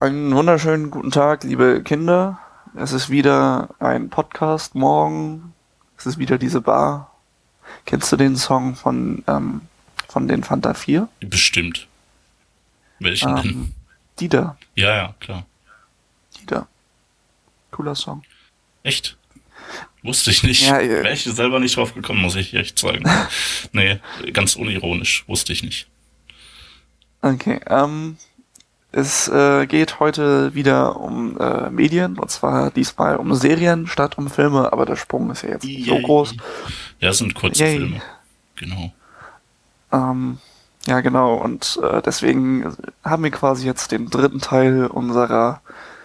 Einen wunderschönen guten Tag, liebe Kinder. Es ist wieder ein Podcast morgen. Es ist wieder diese Bar. Kennst du den Song von den Fanta 4? Bestimmt. Welchen denn? Dieter. Ja, ja, klar. Dieter. Cooler Song. Echt? Wusste ich nicht. Ja, Wäre ich selber nicht drauf gekommen, muss ich echt sagen. Nee, ganz unironisch. Wusste ich nicht. Okay, es geht heute wieder um Medien, und zwar diesmal um Serien statt um Filme, aber der Sprung ist ja jetzt nicht so groß. Ja, es sind kurze Filme. Genau. Ja, genau, und deswegen haben wir quasi jetzt den dritten Teil unserer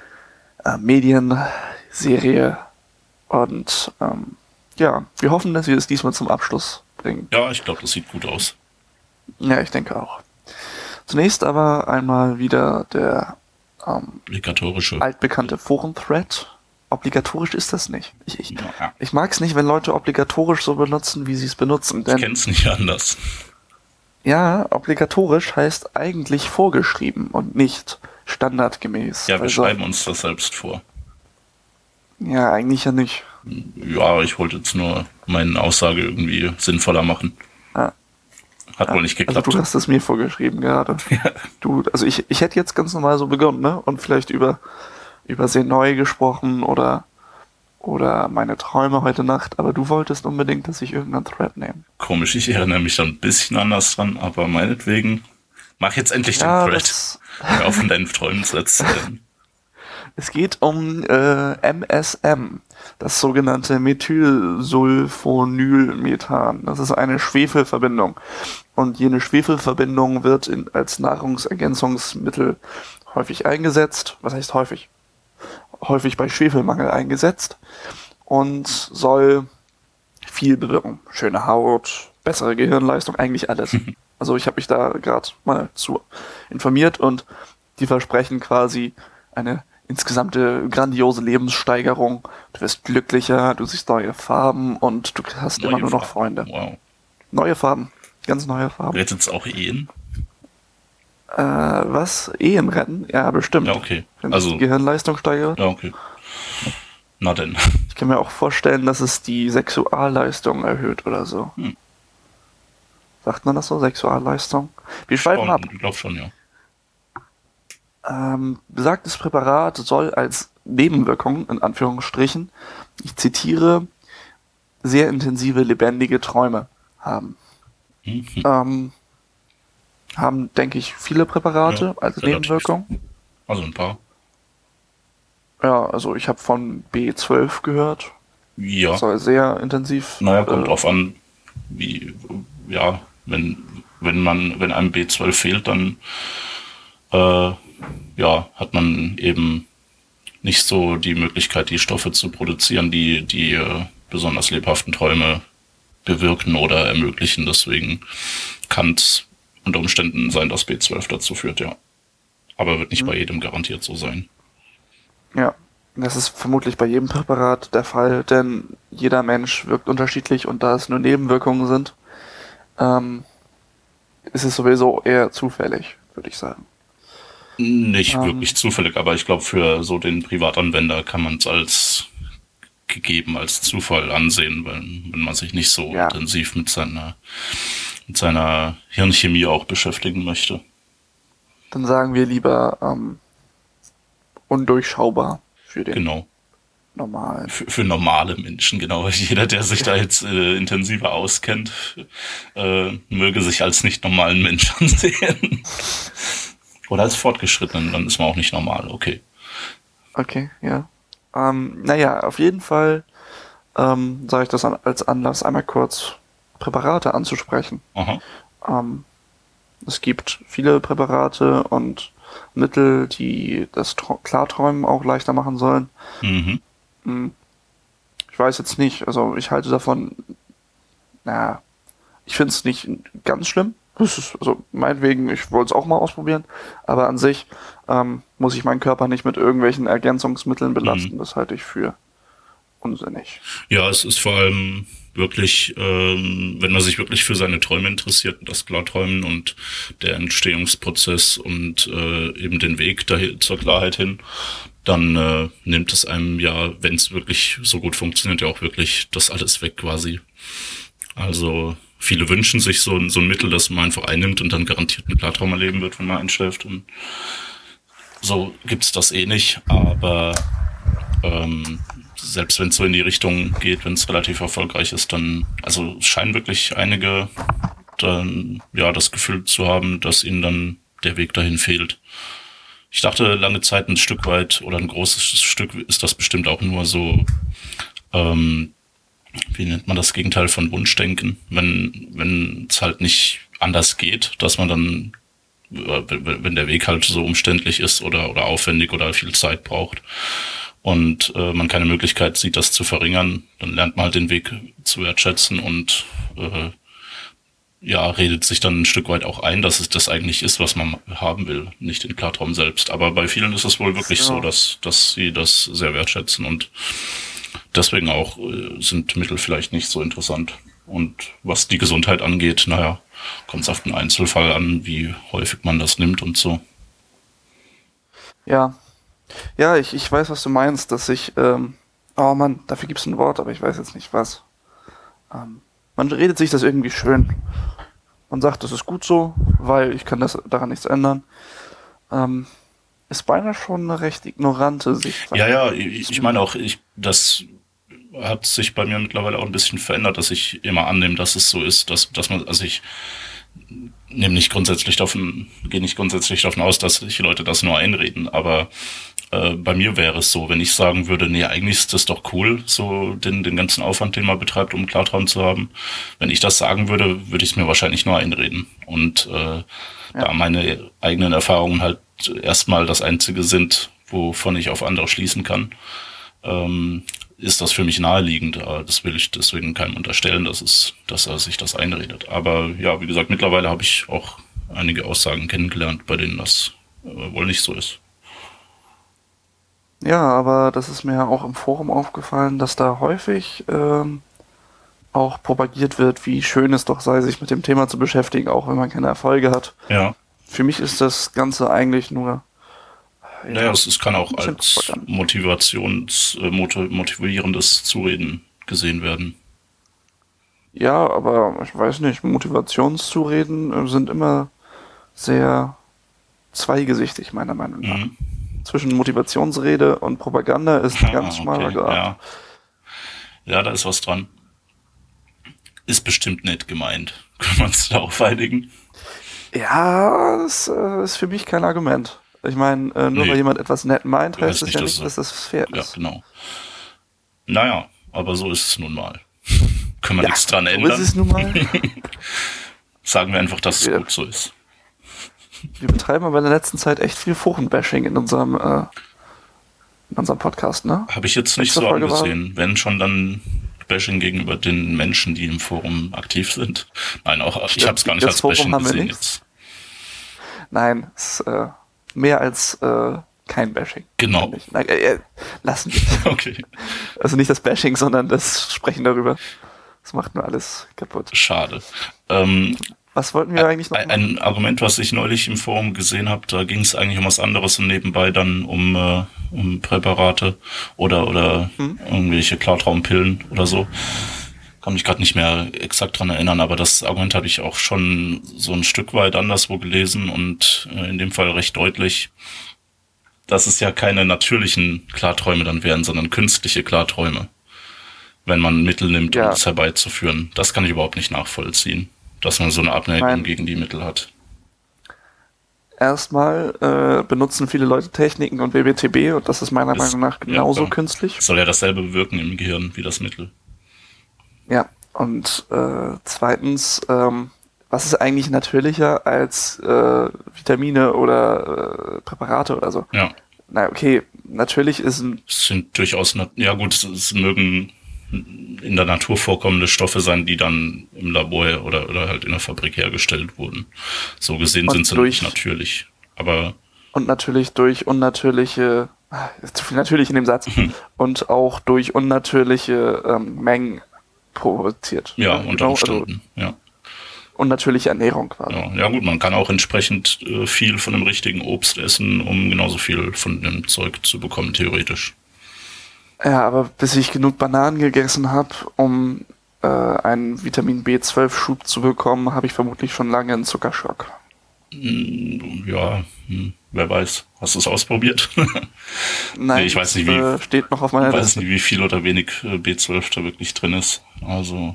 Medienserie und ja, wir hoffen, dass wir es diesmal zum Abschluss bringen. Ja, ich glaube, das sieht gut aus. Ja, ich denke auch. Zunächst aber einmal wieder der Obligatorische. altbekannte Foren-Thread. Obligatorisch ist das nicht. Ja. Ich mag es nicht, wenn Leute obligatorisch so benutzen, wie sie es benutzen. Ich kenn's nicht anders. Ja, obligatorisch heißt eigentlich vorgeschrieben und nicht standardgemäß. Ja, wir schreiben uns das selbst vor. Ja, eigentlich ja nicht. Ja, ich wollte jetzt nur meine Aussage irgendwie sinnvoller machen. Hat wohl nicht geklappt. Also du hast es mir vorgeschrieben gerade. Ja. Also ich hätte jetzt ganz normal so begonnen, ne? Und vielleicht über sehr neu gesprochen oder meine Träume heute Nacht, aber du wolltest unbedingt, dass ich irgendeinen Thread nehme. Komisch, ich erinnere mich dann ein bisschen anders dran, aber meinetwegen mach jetzt endlich den Thread. Hör auf, in deinen Träumen zu erzählen. Es geht um MSM, das sogenannte Methylsulfonylmethan. Das ist eine Schwefelverbindung. Und jene Schwefelverbindung wird als Nahrungsergänzungsmittel häufig eingesetzt. Was heißt häufig? Häufig bei Schwefelmangel eingesetzt und soll viel bewirken. Schöne Haut, bessere Gehirnleistung, eigentlich alles. Also ich habe mich da gerade mal zu informiert und die versprechen quasi eine insgesamte grandiose Lebenssteigerung. Du wirst glücklicher, du siehst neue Farben und du hast immer nur noch Freunde. Wow. Neue Farben, ganz neue Farben. Rettet's auch Ehen? Was? Ehen retten? Ja, bestimmt. Ja, okay. Wenn sich die Gehirnleistung steigert. Ja, okay. Na denn. Ich kann mir auch vorstellen, dass es die Sexualleistung erhöht oder so. Sagt man das so? Sexualleistung? Wir schweifen ab. Ich glaube schon, ja. Besagtes Präparat soll als Nebenwirkung, in Anführungsstrichen, ich zitiere, sehr intensive, lebendige Träume haben. Haben, denke ich, viele Präparate als Nebenwirkung. Also ein paar. Ja, also ich habe von B12 gehört. Ja. Das soll sehr intensiv. Naja, kommt drauf an, wie, ja, wenn einem B12 fehlt, dann hat man eben nicht so die Möglichkeit, die Stoffe zu produzieren, die besonders lebhaften Träume bewirken oder ermöglichen. Deswegen kann es unter Umständen sein, dass B12 dazu führt, ja. Aber wird nicht bei jedem garantiert so sein. Ja, das ist vermutlich bei jedem Präparat der Fall, denn jeder Mensch wirkt unterschiedlich und da es nur Nebenwirkungen sind, ist es sowieso eher zufällig, würde ich sagen. Nicht wirklich zufällig, aber ich glaube, für so den Privatanwender kann man es als gegeben, als Zufall ansehen, wenn man sich nicht so intensiv mit seiner Hirnchemie auch beschäftigen möchte. Dann sagen wir lieber undurchschaubar für den normalen. Für normale Menschen, genau. Jeder, der sich da jetzt intensiver auskennt, möge sich als nicht normalen Mensch ansehen. Oder als Fortgeschrittenen, dann ist man auch nicht normal, okay. Okay, ja. Naja, auf jeden Fall sage ich das als Anlass, einmal kurz Präparate anzusprechen. Es gibt viele Präparate und Mittel, die das Klarträumen auch leichter machen sollen. Ich weiß jetzt nicht, also ich halte davon, ich finde es nicht ganz schlimm. Das ist, also meinetwegen, ich wollte es auch mal ausprobieren, aber an sich muss ich meinen Körper nicht mit irgendwelchen Ergänzungsmitteln belasten. Das halte ich für unsinnig. Ja, es ist vor allem wirklich, wenn man sich wirklich für seine Träume interessiert, das Klarträumen und der Entstehungsprozess und eben den Weg dahin, zur Klarheit hin, dann nimmt es einem ja, wenn es wirklich so gut funktioniert, ja auch wirklich das alles weg quasi. Also viele wünschen sich so ein Mittel, das man einfach einnimmt und dann garantiert einen Klartraum erleben wird, wenn man einschläft. Und so gibt's das eh nicht, aber selbst wenn es so in die Richtung geht, wenn es relativ erfolgreich ist, dann, also es scheinen wirklich einige dann ja das Gefühl zu haben, dass ihnen dann der Weg dahin fehlt. Ich dachte lange Zeit ein Stück weit oder ein großes Stück ist das bestimmt auch nur so, wie nennt man das Gegenteil von Wunschdenken, wenn es halt nicht anders geht, dass man dann, wenn der Weg halt so umständlich ist oder aufwendig oder viel Zeit braucht und man keine Möglichkeit sieht, das zu verringern, dann lernt man halt den Weg zu wertschätzen und ja, redet sich dann ein Stück weit auch ein, dass es das eigentlich ist, was man haben will, nicht den Klartraum selbst. Aber bei vielen ist es wohl wirklich so, dass sie das sehr wertschätzen und deswegen auch sind Mittel vielleicht nicht so interessant. Und was die Gesundheit angeht, naja, kommt es auf den Einzelfall an, wie häufig man das nimmt und so. Ja. Ja, ich weiß, was du meinst, dass ich, oh Mann, dafür gibt's ein Wort, aber ich weiß jetzt nicht was. Man redet sich das irgendwie schön. Man sagt, das ist gut so, weil ich kann daran nichts ändern. Ist beinahe schon eine recht ignorante Sicht. Ja, ich meine auch, das hat sich bei mir mittlerweile auch ein bisschen verändert, dass ich immer annehme, dass es so ist, dass man, also ich gehe nicht grundsätzlich davon aus, dass sich die Leute das nur einreden, aber bei mir wäre es so, wenn ich sagen würde, nee, eigentlich ist das doch cool, so den ganzen Aufwand, den man betreibt, um Klartraum zu haben. Wenn ich das sagen würde, würde ich es mir wahrscheinlich nur einreden. Und da meine eigenen Erfahrungen halt erstmal das Einzige sind, wovon ich auf andere schließen kann, ist das für mich naheliegend. Das will ich deswegen keinem unterstellen, dass er sich das einredet. Aber ja, wie gesagt, mittlerweile habe ich auch einige Aussagen kennengelernt, bei denen das wohl nicht so ist. Ja, aber das ist mir auch im Forum aufgefallen, dass da häufig auch propagiert wird, wie schön es doch sei, sich mit dem Thema zu beschäftigen, auch wenn man keine Erfolge hat. Ja. Für mich ist das Ganze eigentlich nur... Naja, es kann auch als motivierendes Zureden gesehen werden. Ja, aber ich weiß nicht, Motivationszureden sind immer sehr zweigesichtig, meiner Meinung nach. Mhm. Zwischen Motivationsrede und Propaganda ist ein ganz schmaler Grad. Ja, da ist was dran. Ist bestimmt nett gemeint. Können wir uns darauf einigen? Ja, das ist für mich kein Argument. Ich meine, nur weil jemand etwas nett meint, heißt es ja nicht, dass das fair ist. Ja, genau. Naja, aber so ist es nun mal. Können wir nichts dran ändern. So ist es nun mal. Sagen wir einfach, dass es gut so ist. Wir betreiben aber in der letzten Zeit echt viel Forenbashing in unserem Podcast, ne? Habe ich jetzt nicht so angesehen. Wenn schon, dann Bashing gegenüber den Menschen, die im Forum aktiv sind. Nein, auch ich habe es gar nicht als Bashing gesehen jetzt. Nein, es ist mehr als kein Bashing. Genau. Nein, lassen wir. Okay. Also nicht das Bashing, sondern das Sprechen darüber. Das macht nur alles kaputt. Schade. Was wollten wir eigentlich noch machen? Ein Argument, was ich neulich im Forum gesehen habe, da ging es eigentlich um was anderes und nebenbei dann um Präparate oder irgendwelche Klartraumpillen oder so. Kann mich gerade nicht mehr exakt dran erinnern, aber das Argument habe ich auch schon so ein Stück weit anderswo gelesen und in dem Fall recht deutlich, dass es ja keine natürlichen Klarträume dann wären, sondern künstliche Klarträume, wenn man Mittel nimmt, um es herbeizuführen. Das kann ich überhaupt nicht nachvollziehen, dass man so eine Abneigung gegen die Mittel hat. Erstmal benutzen viele Leute Techniken und WBTB und das ist meiner Meinung nach genauso künstlich. Das soll ja dasselbe bewirken im Gehirn wie das Mittel. Ja, und zweitens, was ist eigentlich natürlicher als Vitamine oder Präparate oder so? Ja. Na okay, natürlich ist ein... Es sind durchaus, ja gut, es mögen in der Natur vorkommende Stoffe sein, die dann im Labor oder halt in der Fabrik hergestellt wurden. So gesehen sind sie nicht natürlich. Aber und natürlich durch unnatürliche zu viel natürlich in dem Satz, und auch durch unnatürliche Mengen provoziert. Ja, Genau, unter Umständen, ja. Unnatürliche Ernährung quasi. Ja. Ja gut, man kann auch entsprechend viel von dem richtigen Obst essen, um genauso viel von dem Zeug zu bekommen, theoretisch. Ja, aber bis ich genug Bananen gegessen habe, um einen Vitamin B12-Schub zu bekommen, habe ich vermutlich schon lange einen Zuckerschock. Ja, wer weiß. Hast du es ausprobiert? Nein, Nee, ich weiß nicht, wie, steht noch auf meiner ich weiß Liste. nicht, wie viel oder wenig B12 da wirklich drin ist. Also,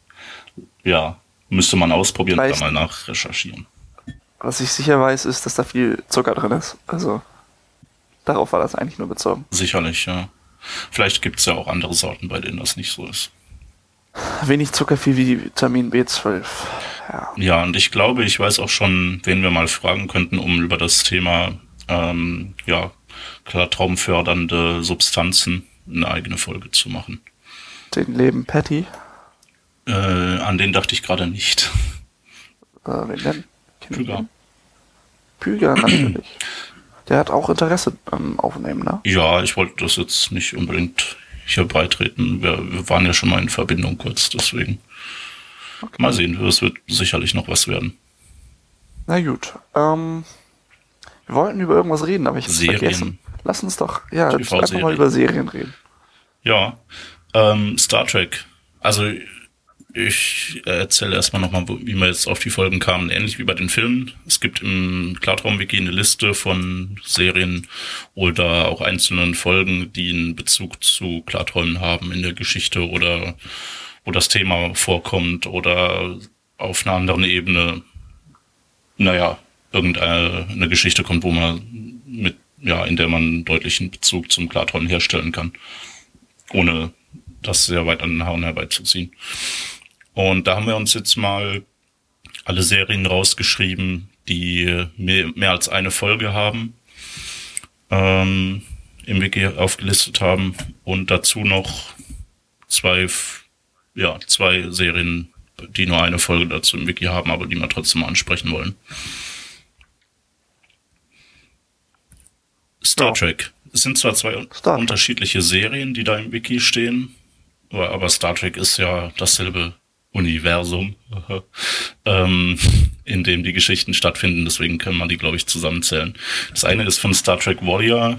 ja, müsste man ausprobieren oder Vielleicht- mal nachrecherchieren. Was ich sicher weiß, ist, dass da viel Zucker drin ist. Also, darauf war das eigentlich nur bezogen. Sicherlich, ja. Vielleicht gibt es ja auch andere Sorten, bei denen das nicht so ist. Wenig Zucker, viel Vitamin B12. Ja. Ja, und ich glaube, ich weiß auch schon, wen wir mal fragen könnten, um über das Thema ja, klartraumfördernde Substanzen eine eigene Folge zu machen. Den Leben Patty. An den dachte ich gerade nicht. Wen denn? Püger. Püger natürlich. Der hat auch Interesse am Aufnehmen, ne? Ja, ich wollte das jetzt nicht unbedingt hier beitreten. Wir waren ja schon mal in Verbindung kurz, deswegen. Okay. Mal sehen, es wird sicherlich noch was werden. Na gut. Wir wollten über irgendwas reden, aber ich hab's Serien. vergessen. Lass uns doch einfach TV-Serien. mal über Serien reden. Ja, Star Trek. Also ich erzähle erstmal nochmal, wie wir jetzt auf die Folgen kamen. Ähnlich wie bei den Filmen. Es gibt im Klartraum-Wiki eine Liste von Serien oder auch einzelnen Folgen, die einen Bezug zu Klarträumen haben in der Geschichte oder wo das Thema vorkommt oder auf einer anderen Ebene, naja, irgendeine Geschichte kommt, wo man in der man einen deutlichen Bezug zum Klarträumen herstellen kann, ohne das sehr weit an den Haaren herbeizuziehen. Und da haben wir uns jetzt mal alle Serien rausgeschrieben, die mehr als eine Folge haben, im Wiki aufgelistet haben und dazu noch zwei Serien, die nur eine Folge dazu im Wiki haben, aber die wir trotzdem mal ansprechen wollen. Star Trek. Es sind zwar zwei unterschiedliche Serien, die da im Wiki stehen, aber Star Trek ist ja dasselbe Universum, in dem die Geschichten stattfinden, deswegen kann man die, glaube ich, zusammenzählen. Das eine ist von Star Trek Voyager,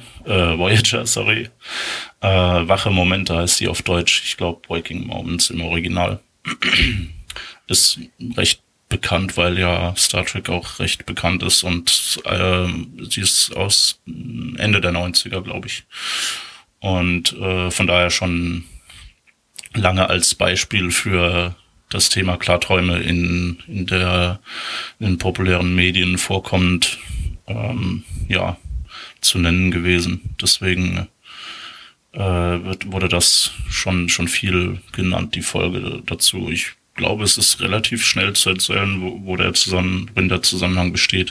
Wache Momente heißt die auf Deutsch, ich glaube Waking Moments im Original. Ist recht bekannt, weil ja Star Trek auch recht bekannt ist und sie ist aus Ende der 90er, glaube ich. Und von daher schon lange als Beispiel für das Thema Klarträume in den populären Medien vorkommend, zu nennen gewesen. Deswegen wurde das schon viel genannt, die Folge dazu. Ich glaube, es ist relativ schnell zu erzählen, worin der Zusammenhang besteht.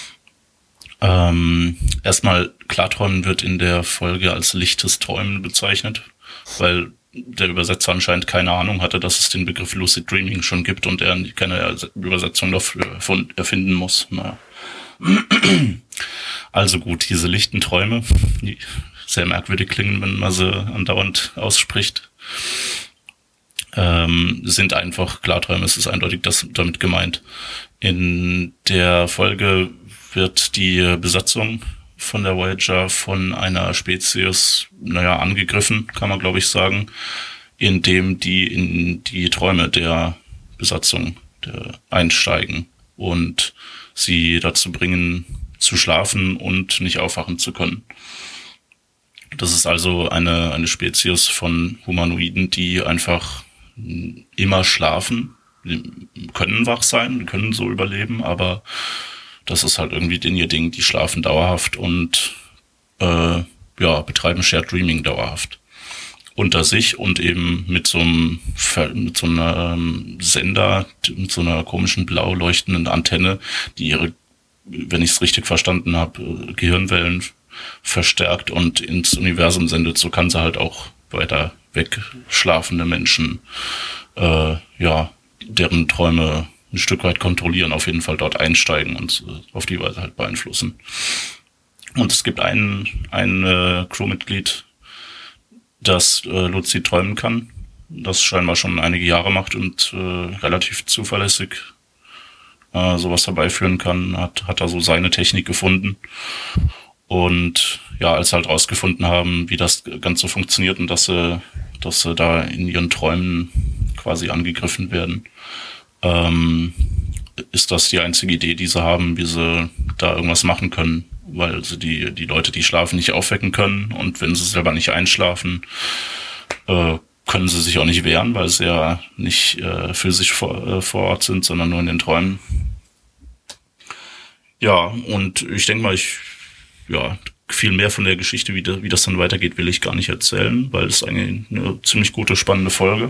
Erstmal, Klarträumen wird in der Folge als lichtes Träumen bezeichnet, weil der Übersetzer anscheinend keine Ahnung hatte, dass es den Begriff Lucid Dreaming schon gibt und er keine Übersetzung dafür erfinden muss. Naja. Also gut, diese lichten Träume, die sehr merkwürdig klingen, wenn man sie andauernd ausspricht, sind einfach Klarträume. Es ist eindeutig damit gemeint. In der Folge wird die Besatzung von der Voyager von einer Spezies, angegriffen, kann man glaube ich sagen, indem die in die Träume der Besatzung einsteigen und sie dazu bringen, zu schlafen und nicht aufwachen zu können. Das ist also eine Spezies von Humanoiden, die einfach immer schlafen, die können wach sein, können so überleben, aber das ist halt irgendwie ihr Ding, die schlafen dauerhaft und betreiben Shared Dreaming dauerhaft. Unter sich und eben mit so einem Sender, mit so einer komischen blau leuchtenden Antenne, die ihre, wenn ich es richtig verstanden habe, Gehirnwellen verstärkt und ins Universum sendet. So kann sie halt auch weiter weg schlafende Menschen, deren Träume ein Stück weit kontrollieren, auf jeden Fall dort einsteigen und auf die Weise halt beeinflussen. Und es gibt ein Crewmitglied, das luzid träumen kann, das scheinbar schon einige Jahre macht und relativ zuverlässig sowas herbeiführen kann, hat da so seine Technik gefunden. Und ja, als sie halt rausgefunden haben, wie das Ganze funktioniert und dass sie da in ihren Träumen quasi angegriffen werden, ist das die einzige Idee, die sie haben, wie sie da irgendwas machen können, weil sie die Leute, die schlafen, nicht aufwecken können, und wenn sie selber nicht einschlafen, können sie sich auch nicht wehren, weil sie ja nicht physisch vor Ort sind, sondern nur in den Träumen. Ja, und ich denke mal, viel mehr von der Geschichte, wie das dann weitergeht, will ich gar nicht erzählen, weil es eigentlich eine ziemlich gute, spannende Folge.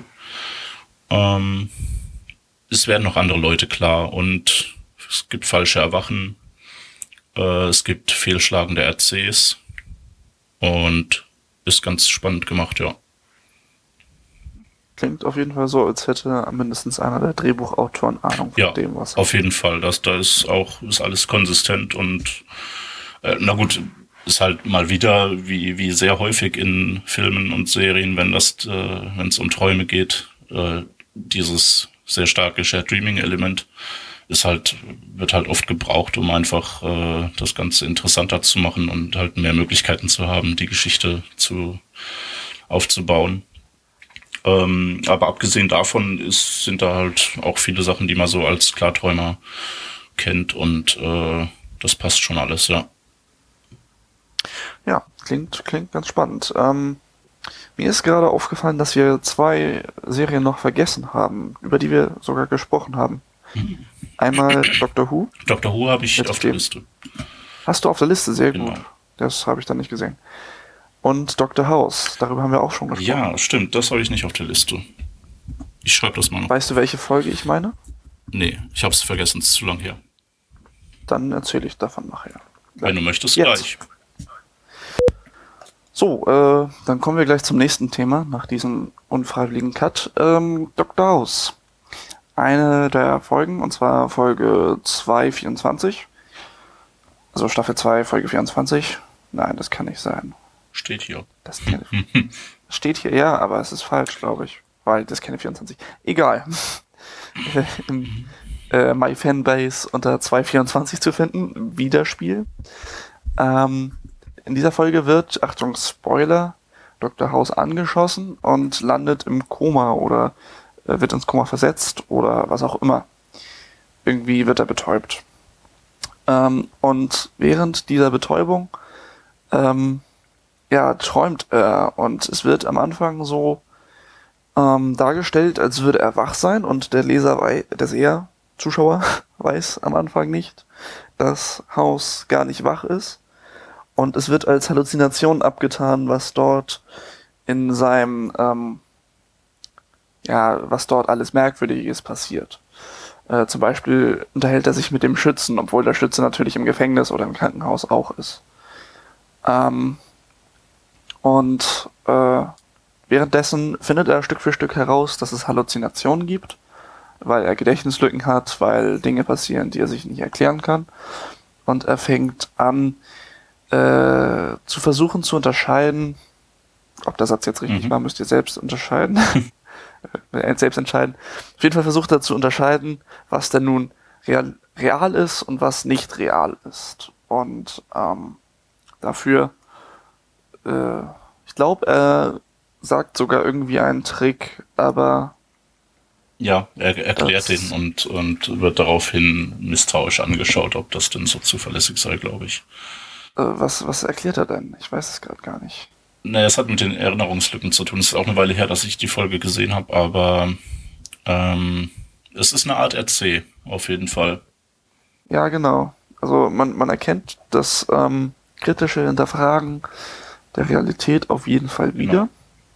Es werden noch andere Leute klar und es gibt falsche Erwachen, es gibt fehlschlagende RCs und ist ganz spannend gemacht, ja. Klingt auf jeden Fall so, als hätte mindestens einer der Drehbuchautoren Ahnung von dem, was auf jeden Fall. Da ist alles konsistent und na gut, ist halt mal wieder, wie sehr häufig in Filmen und Serien, wenn es um Träume geht, dieses sehr starke Shared Dreaming Element wird halt oft gebraucht, um einfach das Ganze interessanter zu machen und halt mehr Möglichkeiten zu haben, die Geschichte aufzubauen. Aber abgesehen davon sind da halt auch viele Sachen, die man so als Klarträumer kennt, und das passt schon alles, ja. Ja, klingt ganz spannend. Mir ist gerade aufgefallen, dass wir 2 Serien noch vergessen haben, über die wir sogar gesprochen haben. Einmal Doctor Who. Doctor Who habe ich auf der Liste. Hast du auf der Liste? Sehr Genau. gut. Das habe ich dann nicht gesehen. Und Dr. House, darüber haben wir auch schon gesprochen. Ja, stimmt, das habe ich nicht auf der Liste. Ich schreibe das mal noch. Weißt du, welche Folge ich meine? Nee, ich habe es vergessen, es ist zu lang her. Dann erzähle ich davon nachher. Wenn du möchtest, Jetzt. gleich. So, dann kommen wir gleich zum nächsten Thema, nach diesem unfreiwilligen Cut. Dr. House. Eine der Folgen, und zwar Folge 224. Also Staffel 2, Folge 24. Nein, das kann nicht sein. Steht hier. Das steht hier, ja, aber es ist falsch, glaube ich. Weil das kenne 24. Egal. Im MyFanbase unter 224 zu finden. Wiederspiel. In dieser Folge wird, Achtung, Spoiler, Dr. House angeschossen und landet im Koma oder wird ins Koma versetzt oder was auch immer. Irgendwie wird er betäubt. Und während dieser Betäubung träumt er, und es wird am Anfang so dargestellt, als würde er wach sein, und der Zuschauer weiß am Anfang nicht, dass House gar nicht wach ist, und es wird als Halluzination abgetan, was dort in seinem was dort alles Merkwürdiges passiert. Zum Beispiel unterhält er sich mit dem Schützen, obwohl der Schütze natürlich im Gefängnis oder im Krankenhaus auch ist. Währenddessen findet er Stück für Stück heraus, dass es Halluzinationen gibt, weil er Gedächtnislücken hat, weil Dinge passieren, die er sich nicht erklären kann. Und er fängt an, zu versuchen zu unterscheiden, ob der Satz jetzt richtig war, müsst ihr selbst unterscheiden. Selbst entscheiden. Auf jeden Fall versucht er zu unterscheiden, was denn nun real ist und was nicht real ist. Und dafür, ich glaube, er sagt sogar irgendwie einen Trick, aber... Ja, er erklärt den und wird daraufhin misstrauisch angeschaut, ob das denn so zuverlässig sei, glaube ich. Was erklärt er denn? Ich weiß es gerade gar nicht. Naja, es hat mit den Erinnerungslücken zu tun. Es ist auch eine Weile her, dass ich die Folge gesehen habe, aber es ist eine Art RC, auf jeden Fall. Ja, genau. Also man erkennt das kritische Hinterfragen der Realität auf jeden Fall wieder.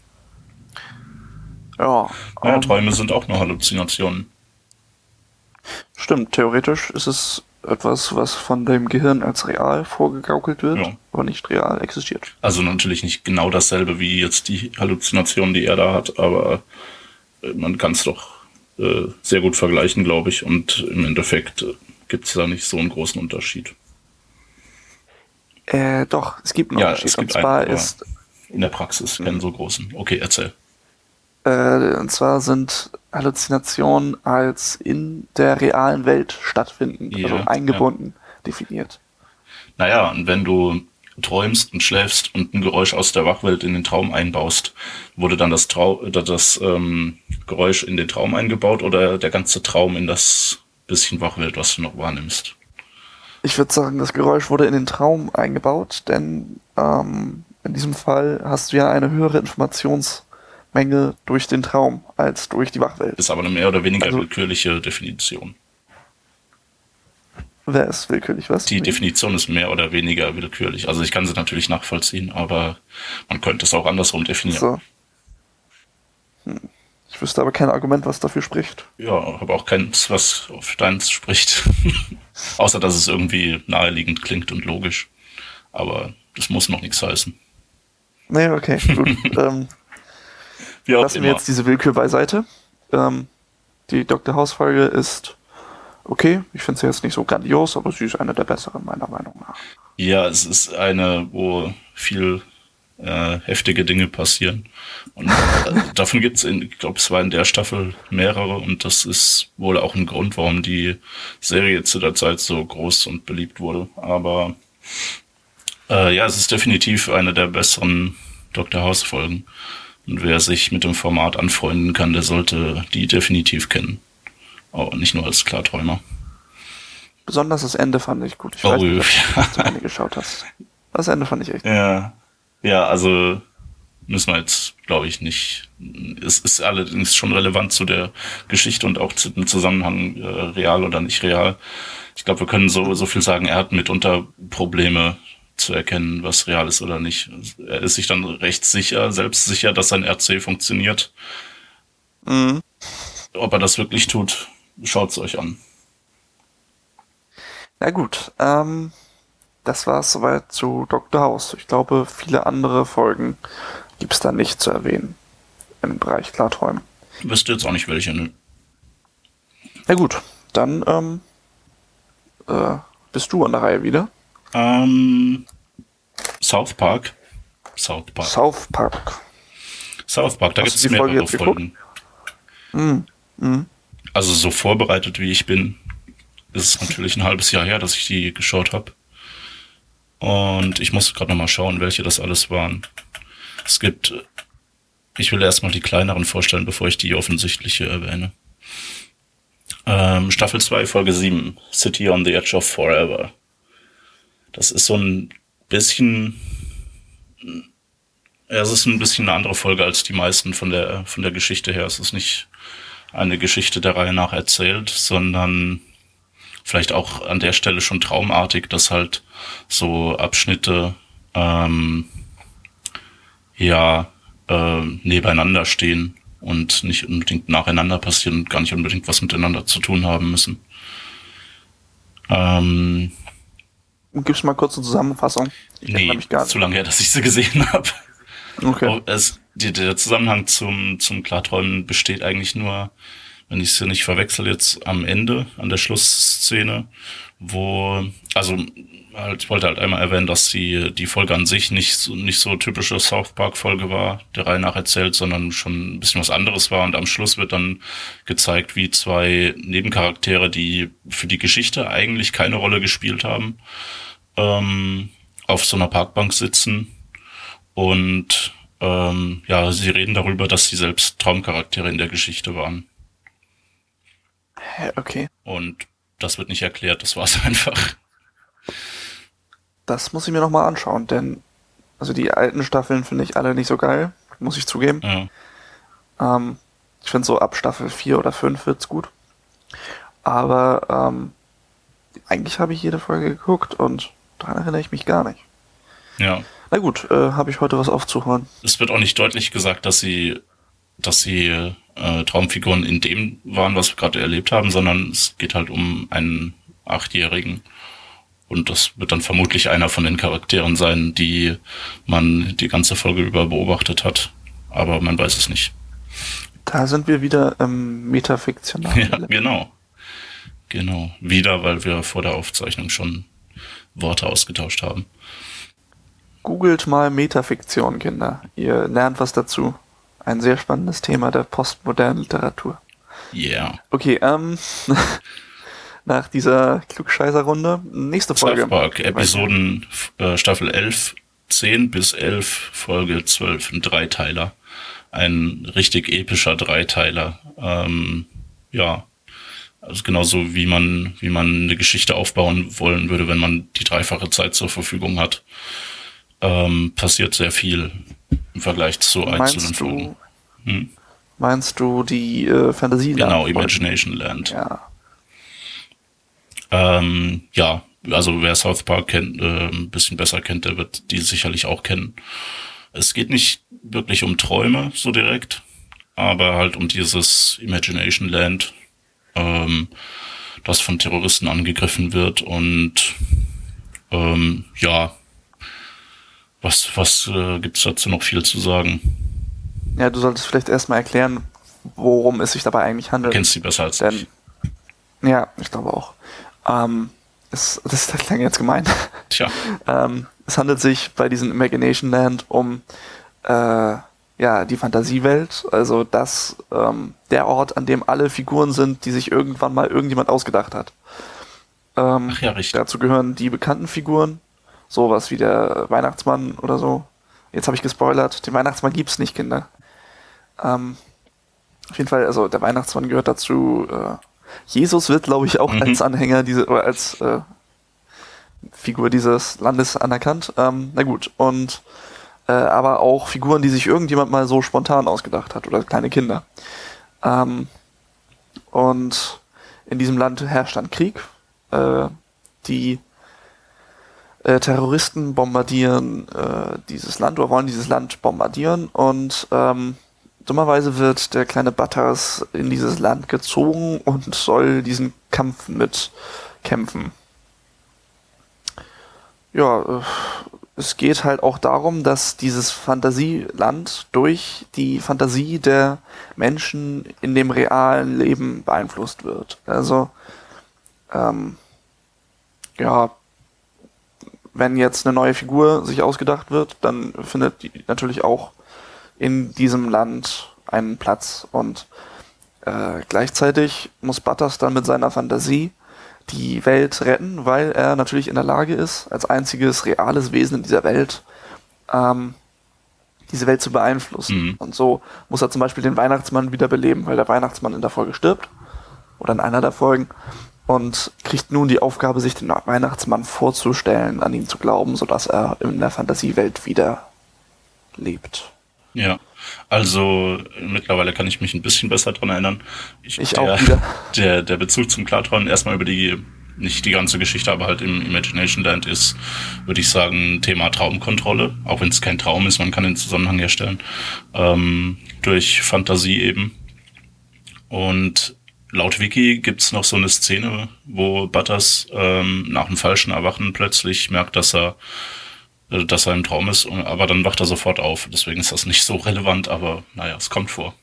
Genau. Ja, Träume sind auch nur Halluzinationen. Stimmt, theoretisch ist es etwas, was von dem Gehirn als real vorgegaukelt wird, aber nicht real existiert. Also natürlich nicht genau dasselbe wie jetzt die Halluzination, die er da hat, aber man kann es doch sehr gut vergleichen, glaube ich, und im Endeffekt gibt es da nicht so einen großen Unterschied. Doch, es gibt einen Ja, Unterschied. es gibt Und zwar einen, aber ist, in der Praxis keinen so großen. Okay, erzähl. und zwar sind Halluzinationen als in der realen Welt stattfindend, also Ja, ja. eingebunden definiert. Naja, und wenn du träumst und schläfst und ein Geräusch aus der Wachwelt in den Traum einbaust, wurde dann das Geräusch in den Traum eingebaut oder der ganze Traum in das bisschen Wachwelt, was du noch wahrnimmst? Ich würde sagen, das Geräusch wurde in den Traum eingebaut, denn in diesem Fall hast du ja eine höhere Informationsmenge durch den Traum als durch die Wachwelt. Ist aber eine mehr oder weniger Also, willkürliche Definition. wer ist willkürlich was? Die Definition ist mehr oder weniger willkürlich. Also ich kann sie natürlich nachvollziehen, aber man könnte es auch andersrum definieren. So. Ich wüsste aber kein Argument, was dafür spricht. Ja, aber auch keins, was auf deins spricht. Außer, dass es irgendwie naheliegend klingt und logisch. Aber das muss noch nichts heißen. Nee, okay, gut. Wie auch Lassen wir immer. jetzt diese Willkür beiseite. Die Dr. House-Folge ist okay. Ich finde sie jetzt nicht so grandios, aber sie ist eine der besseren, meiner Meinung nach. Ja, es ist eine, wo viel heftige Dinge passieren. Und davon gibt es, ich glaube, es war in der Staffel mehrere und das ist wohl auch ein Grund, warum die Serie zu der Zeit so groß und beliebt wurde. Aber ja, es ist definitiv eine der besseren Dr. House-Folgen. Und wer sich mit dem Format anfreunden kann, der sollte die definitiv kennen. Oh, nicht nur als Klarträumer. Besonders das Ende fand ich gut. Ich weiß nicht, ob du zu Ende geschaut hast. Das Ende fand ich echt. Ja, also müssen wir jetzt, glaube ich, nicht. Es ist allerdings schon relevant zu der Geschichte und auch zu dem Zusammenhang real oder nicht real. Ich glaube, wir können so viel sagen, er hat mitunter Probleme zu erkennen, was real ist oder nicht. Er ist sich dann recht sicher, selbstsicher, dass sein RC funktioniert. Mhm. Ob er das wirklich tut, schaut's euch an. Na gut, das war es soweit zu Dr. House. Ich glaube, viele andere Folgen gibt es da nicht zu erwähnen im Bereich Klarträumen. Wüsste jetzt auch nicht welche, ne? Na gut, dann bist du an der Reihe wieder. South Park. South Park. Da gibt es mehrere Folgen. Also so vorbereitet wie ich bin, ist es natürlich ein halbes Jahr her, dass ich die geschaut habe. Und ich muss gerade nochmal schauen, welche das alles waren. Ich will erstmal die kleineren vorstellen, bevor ich die offensichtliche erwähne. Staffel 2, Folge 7, City on the Edge of Forever. Das ist so ein bisschen, es ist ein bisschen eine andere Folge als die meisten von der Geschichte her. Es ist nicht eine Geschichte der Reihe nach erzählt, sondern vielleicht auch an der Stelle schon traumartig, dass halt so Abschnitte nebeneinander stehen und nicht unbedingt nacheinander passieren und gar nicht unbedingt was miteinander zu tun haben müssen. Gibst du mal kurz eine Zusammenfassung? Nee, zu lange her, dass ich sie gesehen habe. Okay. Der Zusammenhang zum Klarträumen besteht eigentlich nur, wenn ich sie nicht verwechsel, jetzt am Ende, an der Schlussszene, ich wollte halt einmal erwähnen, dass die Folge an sich nicht so typische South Park Folge war, der Reihe nach erzählt, sondern schon ein bisschen was anderes war und am Schluss wird dann gezeigt, wie zwei Nebencharaktere, die für die Geschichte eigentlich keine Rolle gespielt haben, auf so einer Parkbank sitzen und sie reden darüber, dass sie selbst Traumcharaktere in der Geschichte waren. Okay. Und das wird nicht erklärt, das war's einfach. Das muss ich mir nochmal anschauen, denn also die alten Staffeln finde ich alle nicht so geil, muss ich zugeben. Ja. Ich finde so ab Staffel 4 oder 5 wird's gut. Aber eigentlich habe ich jede Folge geguckt und daran erinnere ich mich gar nicht. Ja. Na gut, habe ich heute was aufzuholen. Es wird auch nicht deutlich gesagt, dass sie Traumfiguren in dem waren, was wir gerade erlebt haben, sondern es geht halt um einen 8-Jährigen. Und das wird dann vermutlich einer von den Charakteren sein, die man die ganze Folge über beobachtet hat. Aber man weiß es nicht. Da sind wir wieder im metafiktionalen. Ja, genau. Wieder, weil wir vor der Aufzeichnung schon Worte ausgetauscht haben. Googelt mal Metafiktion, Kinder. Ihr lernt was dazu. Ein sehr spannendes Thema der postmodernen Literatur. Yeah. Okay, nach dieser Klugscheißer-Runde, nächste Folge. South Park, Episoden Staffel 11, 10 bis 11, Folge 12, ein Dreiteiler. Ein richtig epischer Dreiteiler. Ja, also genauso wie man eine Geschichte aufbauen wollen würde, wenn man die dreifache Zeit zur Verfügung hat. Passiert sehr viel im Vergleich zu einzelnen Folgen. Meinst du die Fantasieland? Genau, Imagination Land. Ja. Ja, also wer South Park kennt, ein bisschen besser kennt, der wird die sicherlich auch kennen. Es geht nicht wirklich um Träume so direkt, aber halt um dieses Imagination Land, das von Terroristen angegriffen wird und ja, was gibt's dazu noch viel zu sagen? Ja, du solltest vielleicht erstmal erklären, worum es sich dabei eigentlich handelt. Du kennst sie besser als ich. Ja, ich glaube auch. Das klang jetzt gemein. Tja. Es handelt sich bei diesem Imagination Land um die Fantasiewelt, also der Ort, an dem alle Figuren sind, die sich irgendwann mal irgendjemand ausgedacht hat. Ach ja, richtig. Dazu gehören die bekannten Figuren, sowas wie der Weihnachtsmann oder so. Jetzt habe ich gespoilert, den Weihnachtsmann gibt's nicht, Kinder. Auf jeden Fall, also der Weihnachtsmann gehört dazu. Jesus wird, glaube ich, auch als Anhänger oder als Figur dieses Landes anerkannt. Na gut, und aber auch Figuren, die sich irgendjemand mal so spontan ausgedacht hat oder kleine Kinder. Und in diesem Land herrscht dann Krieg. Die Terroristen bombardieren dieses Land oder wollen dieses Land bombardieren und dummerweise wird der kleine Butters in dieses Land gezogen und soll diesen Kampf mitkämpfen. Ja, es geht halt auch darum, dass dieses Fantasieland durch die Fantasie der Menschen in dem realen Leben beeinflusst wird. Also, wenn jetzt eine neue Figur sich ausgedacht wird, dann findet die natürlich auch in diesem Land einen Platz und gleichzeitig muss Butters dann mit seiner Fantasie die Welt retten, weil er natürlich in der Lage ist, als einziges reales Wesen in dieser Welt diese Welt zu beeinflussen. Und so muss er zum Beispiel den Weihnachtsmann wiederbeleben, weil der Weihnachtsmann in der Folge stirbt oder in einer der Folgen und kriegt nun die Aufgabe, sich den Weihnachtsmann vorzustellen, an ihn zu glauben, sodass er in der Fantasiewelt wieder lebt. Ja, also mittlerweile kann ich mich ein bisschen besser dran erinnern. Ich auch wieder. Der Bezug zum Klarträumen erstmal über nicht die ganze Geschichte, aber halt im Imagination Land ist, würde ich sagen, Thema Traumkontrolle, auch wenn es kein Traum ist, man kann den Zusammenhang herstellen, durch Fantasie eben. Und laut Wiki gibt's noch so eine Szene, wo Butters nach einem falschen Erwachen plötzlich merkt, dass er im Traum ist, aber dann wacht er sofort auf. Deswegen ist das nicht so relevant, aber naja, es kommt vor.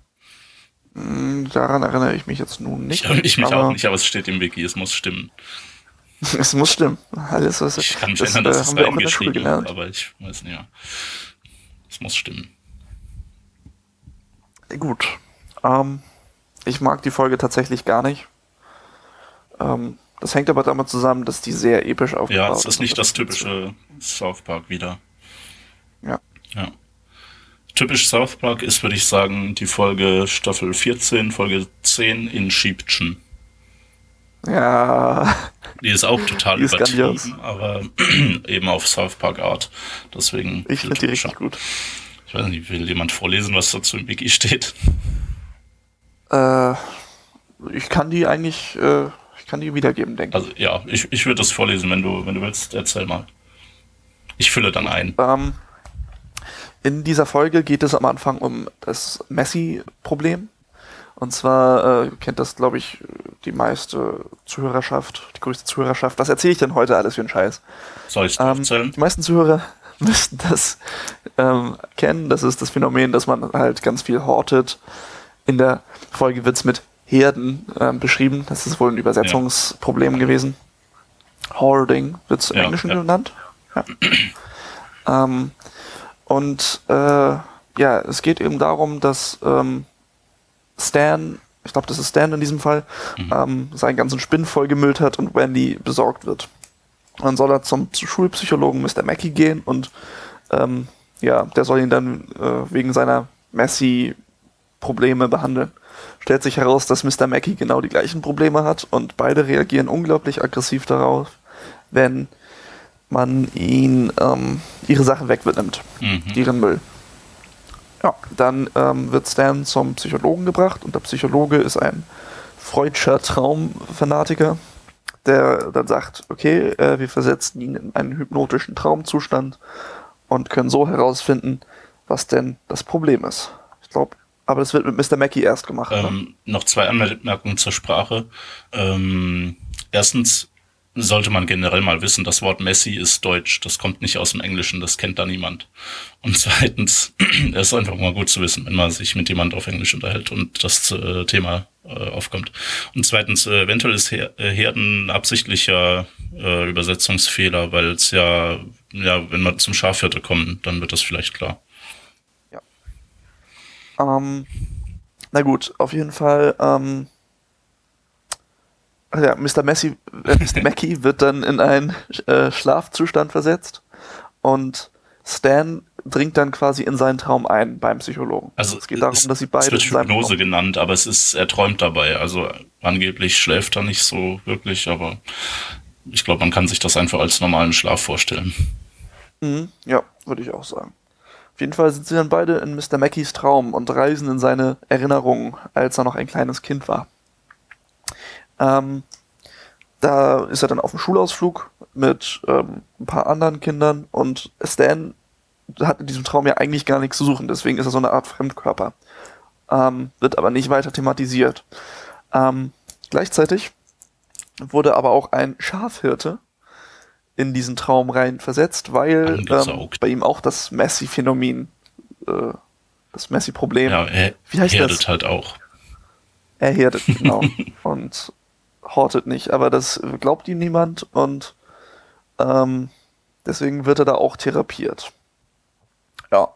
Daran erinnere ich mich jetzt nun nicht. Ich mich auch nicht, aber es steht im Wiki, es muss stimmen. Es muss stimmen. Alles, was ich kann mich erinnern, dass es haben wir auch in der Schule gelernt. Aber ich weiß nicht, ja. Es muss stimmen. Gut. Ich mag die Folge tatsächlich gar nicht. Das hängt aber damit zusammen, dass die sehr episch aufgebaut ist. Ja, es ist nicht das typische South Park wieder. Ja. Typisch South Park ist, würde ich sagen, die Folge Staffel 14, Folge 10 in Sheepchen. Ja. Die ist auch total übertrieben, grandios. aber eben auf South Park Art. Deswegen. Ich finde die richtig gut. Ich weiß nicht, will jemand vorlesen, was dazu im Wiki steht? Ich kann die eigentlich, wiedergeben, denke ich. Also ja, ich würde das vorlesen, wenn du willst, erzähl mal. Ich fülle dann ein. In dieser Folge geht es am Anfang um das Messi-Problem. Und zwar kennt das, glaube ich, die größte Zuhörerschaft. Was erzähle ich denn heute alles für einen Scheiß? Soll ich es aufzählen? Die meisten Zuhörer müssten das kennen. Das ist das Phänomen, dass man halt ganz viel hortet. In der Folge wird es mit Herden beschrieben. Das ist wohl ein Übersetzungsproblem gewesen. Hoarding wird es im Englischen genannt. Ja. Ja, es geht eben darum, dass Stan, ich glaube, das ist Stan in diesem Fall, seinen ganzen Spinn vollgemüllt hat und Wendy besorgt wird. Dann soll er zum Schulpsychologen Mr. Mackey gehen und der soll ihn dann wegen seiner Messi-Probleme behandeln. Stellt sich heraus, dass Mr. Mackey genau die gleichen Probleme hat und beide reagieren unglaublich aggressiv darauf, wenn man ihnen ihre Sachen wegnimmt, ihren Müll. Ja, dann wird Stan zum Psychologen gebracht und der Psychologe ist ein Freudscher Traumfanatiker, der dann sagt, okay, wir versetzen ihn in einen hypnotischen Traumzustand und können so herausfinden, was denn das Problem ist. Ich glaube, aber das wird mit Mr. Mackey erst gemacht. Noch 2 Anmerkungen zur Sprache. Erstens sollte man generell mal wissen, das Wort Messi ist deutsch. Das kommt nicht aus dem Englischen, das kennt da niemand. Und zweitens, es ist einfach mal gut zu wissen, wenn man sich mit jemand auf Englisch unterhält und das Thema aufkommt. Und zweitens, eventuell ist Herden absichtlicher Übersetzungsfehler, weil es ja, wenn wir zum Schafhirte kommen, dann wird das vielleicht klar. Ja. Na gut, auf jeden Fall, Mr. Mackey wird dann in einen Schlafzustand versetzt und Stan dringt dann quasi in seinen Traum ein beim Psychologen. Also es geht darum, dass sie beide. Es wird Hypnose genannt, aber er träumt dabei. Also angeblich schläft er nicht so wirklich, aber ich glaube, man kann sich das einfach als normalen Schlaf vorstellen. Ja, würde ich auch sagen. Auf jeden Fall sind sie dann beide in Mr. Mackeys Traum und reisen in seine Erinnerungen, als er noch ein kleines Kind war. Da ist er dann auf dem Schulausflug mit ein paar anderen Kindern und Stan hat in diesem Traum ja eigentlich gar nichts zu suchen, deswegen ist er so eine Art Fremdkörper. Wird aber nicht weiter thematisiert. Gleichzeitig wurde aber auch ein Schafhirte in diesen Traum rein versetzt, weil bei ihm auch das Messi-Phänomen, das Messi-Problem, wie heißt herdet das? Halt auch. Er herdet, genau. Und hortet nicht, aber das glaubt ihm niemand und deswegen wird er da auch therapiert. Ja,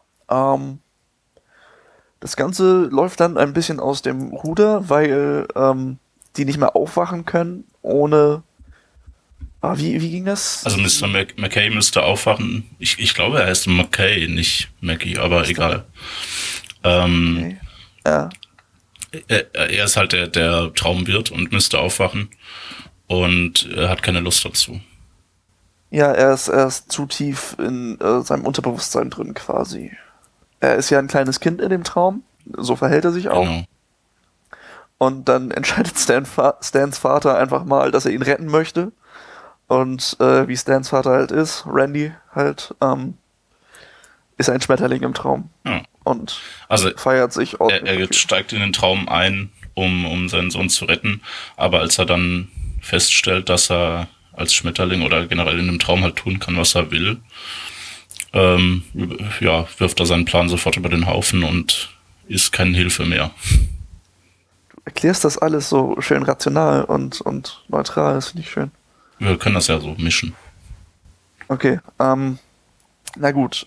das Ganze läuft dann ein bisschen aus dem Ruder, weil die nicht mehr aufwachen können, ohne... Wie ging das? Also Mr. McKay müsste aufwachen. Ich glaube, er heißt McKay, nicht Mackie, aber egal. Okay. Ja. Er ist halt der Traumwirt und müsste aufwachen und er hat keine Lust dazu. Ja, er ist zu tief in seinem Unterbewusstsein drin quasi. Er ist ja ein kleines Kind in dem Traum, so verhält er sich auch. Genau. Und dann entscheidet Stans Vater einfach mal, dass er ihn retten möchte. Und wie Stans Vater halt ist, Randy halt, ist ein Schmetterling im Traum. Ja. Und feiert sich. Er steigt in den Traum ein, um seinen Sohn zu retten. Aber als er dann feststellt, dass er als Schmetterling oder generell in dem Traum halt tun kann, was er will, wirft er seinen Plan sofort über den Haufen und ist keine Hilfe mehr. Du erklärst das alles so schön rational und neutral, das finde ich schön. Wir können das ja so mischen. Okay, na gut.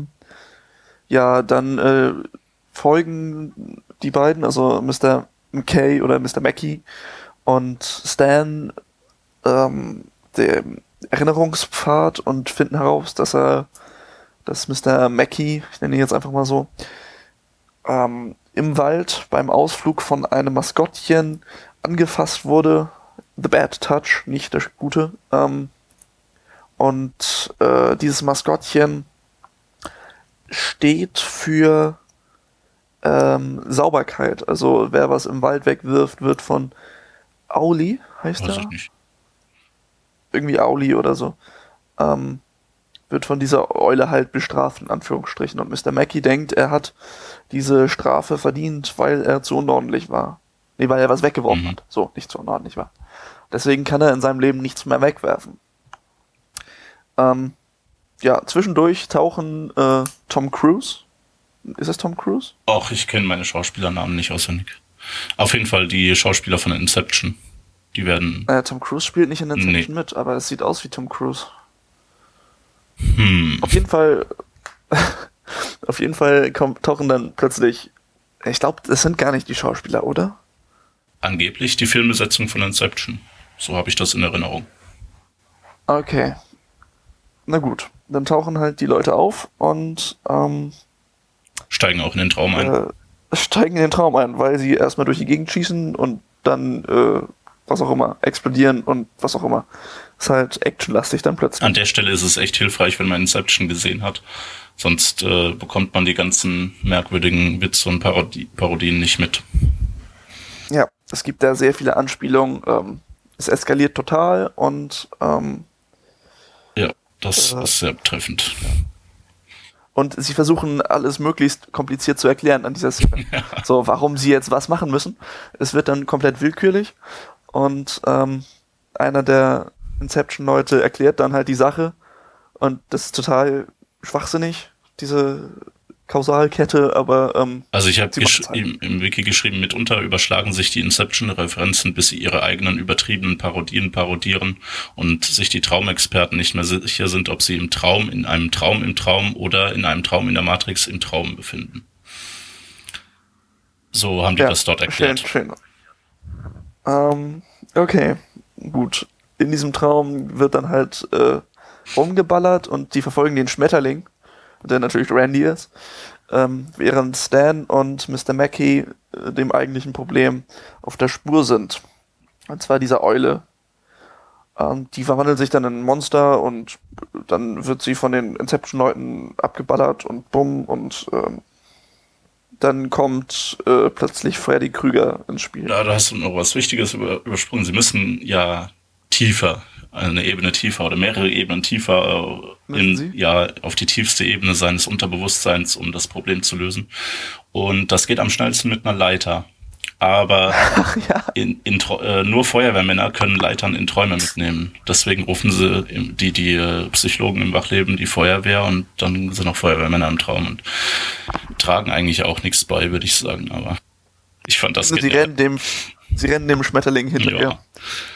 Dann folgen die beiden, also Mr. McKay oder Mr. Mackey und Stan dem Erinnerungspfad und finden heraus, dass Mr. Mackey, ich nenne ihn jetzt einfach mal so, im Wald beim Ausflug von einem Maskottchen angefasst wurde. The Bad Touch, nicht der Gute. Dieses Maskottchen steht für Sauberkeit. Also wer was im Wald wegwirft, wird von Auli, heißt er? Irgendwie Auli oder so. Wird von dieser Eule halt bestraft, in Anführungsstrichen. Und Mr. Mackey denkt, er hat diese Strafe verdient, weil er zu unordentlich war. Nee, weil er was weggeworfen hat. So, nicht zu unordentlich war. Deswegen kann er in seinem Leben nichts mehr wegwerfen. Zwischendurch tauchen Tom Cruise. Ist es Tom Cruise? Och, ich kenne meine Schauspielernamen nicht auswendig. Auf jeden Fall die Schauspieler von Inception. Die werden... Tom Cruise spielt nicht in Inception mit, aber es sieht aus wie Tom Cruise. Auf jeden Fall, tauchen dann plötzlich, ich glaube, das sind gar nicht die Schauspieler, oder? Angeblich die Filmbesetzung von Inception. So habe ich das in Erinnerung. Okay. Na gut, dann tauchen halt die Leute auf und Steigen auch in den Traum ein. steigen in den Traum ein, weil sie erstmal durch die Gegend schießen und dann was auch immer, explodieren und was auch immer. Ist halt actionlastig dann plötzlich. An der Stelle ist es echt hilfreich, wenn man Inception gesehen hat. Sonst bekommt man die ganzen merkwürdigen Witze und Parodien nicht mit. Ja, es gibt da sehr viele Anspielungen. Es eskaliert total und Ja, das ist sehr treffend. und sie versuchen alles möglichst kompliziert zu erklären an dieser Szene. Ja. So, warum sie jetzt was machen müssen. Es wird dann komplett willkürlich und einer der Inception-Leute erklärt dann halt die Sache und das ist total schwachsinnig, diese Kausalkette, aber Also ich habe sie machen's halt. im Wiki geschrieben, mitunter überschlagen sich die Inception-Referenzen, bis sie ihre eigenen übertriebenen Parodien parodieren und sich die Traumexperten nicht mehr sicher sind, ob sie im Traum, in einem Traum im Traum oder in einem Traum in der Matrix im Traum befinden. So haben die das dort erklärt. Schön. Okay, gut. In diesem Traum wird dann halt rumgeballert und die verfolgen den Schmetterling, der natürlich Randy ist, während Stan und Mr. Mackey dem eigentlichen Problem auf der Spur sind. Und zwar dieser Eule. Die verwandelt sich dann in ein Monster und dann wird sie von den Inception-Leuten abgeballert und bumm und dann kommt plötzlich Freddy Krüger ins Spiel. Ja, da hast du noch was Wichtiges übersprungen. Sie müssen ja tiefer, eine Ebene tiefer oder mehrere Ebenen tiefer auf die tiefste Ebene seines Unterbewusstseins, um das Problem zu lösen. Und das geht am schnellsten mit einer Leiter. Aber Ja. nur Feuerwehrmänner können Leitern in Träume mitnehmen. Deswegen rufen sie die Psychologen im Wachleben die Feuerwehr und dann sind auch Feuerwehrmänner im Traum und tragen eigentlich auch nichts bei, würde ich sagen. Aber ich fand das Also sie rennen dem Schmetterling hinterher. Ja.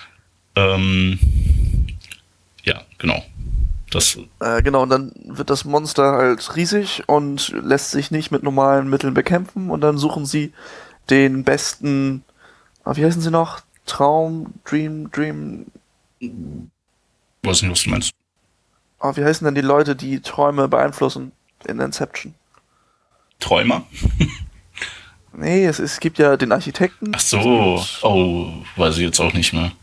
Ja, genau. Das, Genau, und dann wird das Monster halt riesig und lässt sich nicht mit normalen Mitteln bekämpfen und dann suchen sie den besten, wie heißen sie noch? Dream, weiß nicht, was du meinst. wie heißen denn die Leute, die Träume beeinflussen in Inception? Träumer? Nee, es gibt ja den Architekten. Ach so, weiß ich jetzt auch nicht mehr.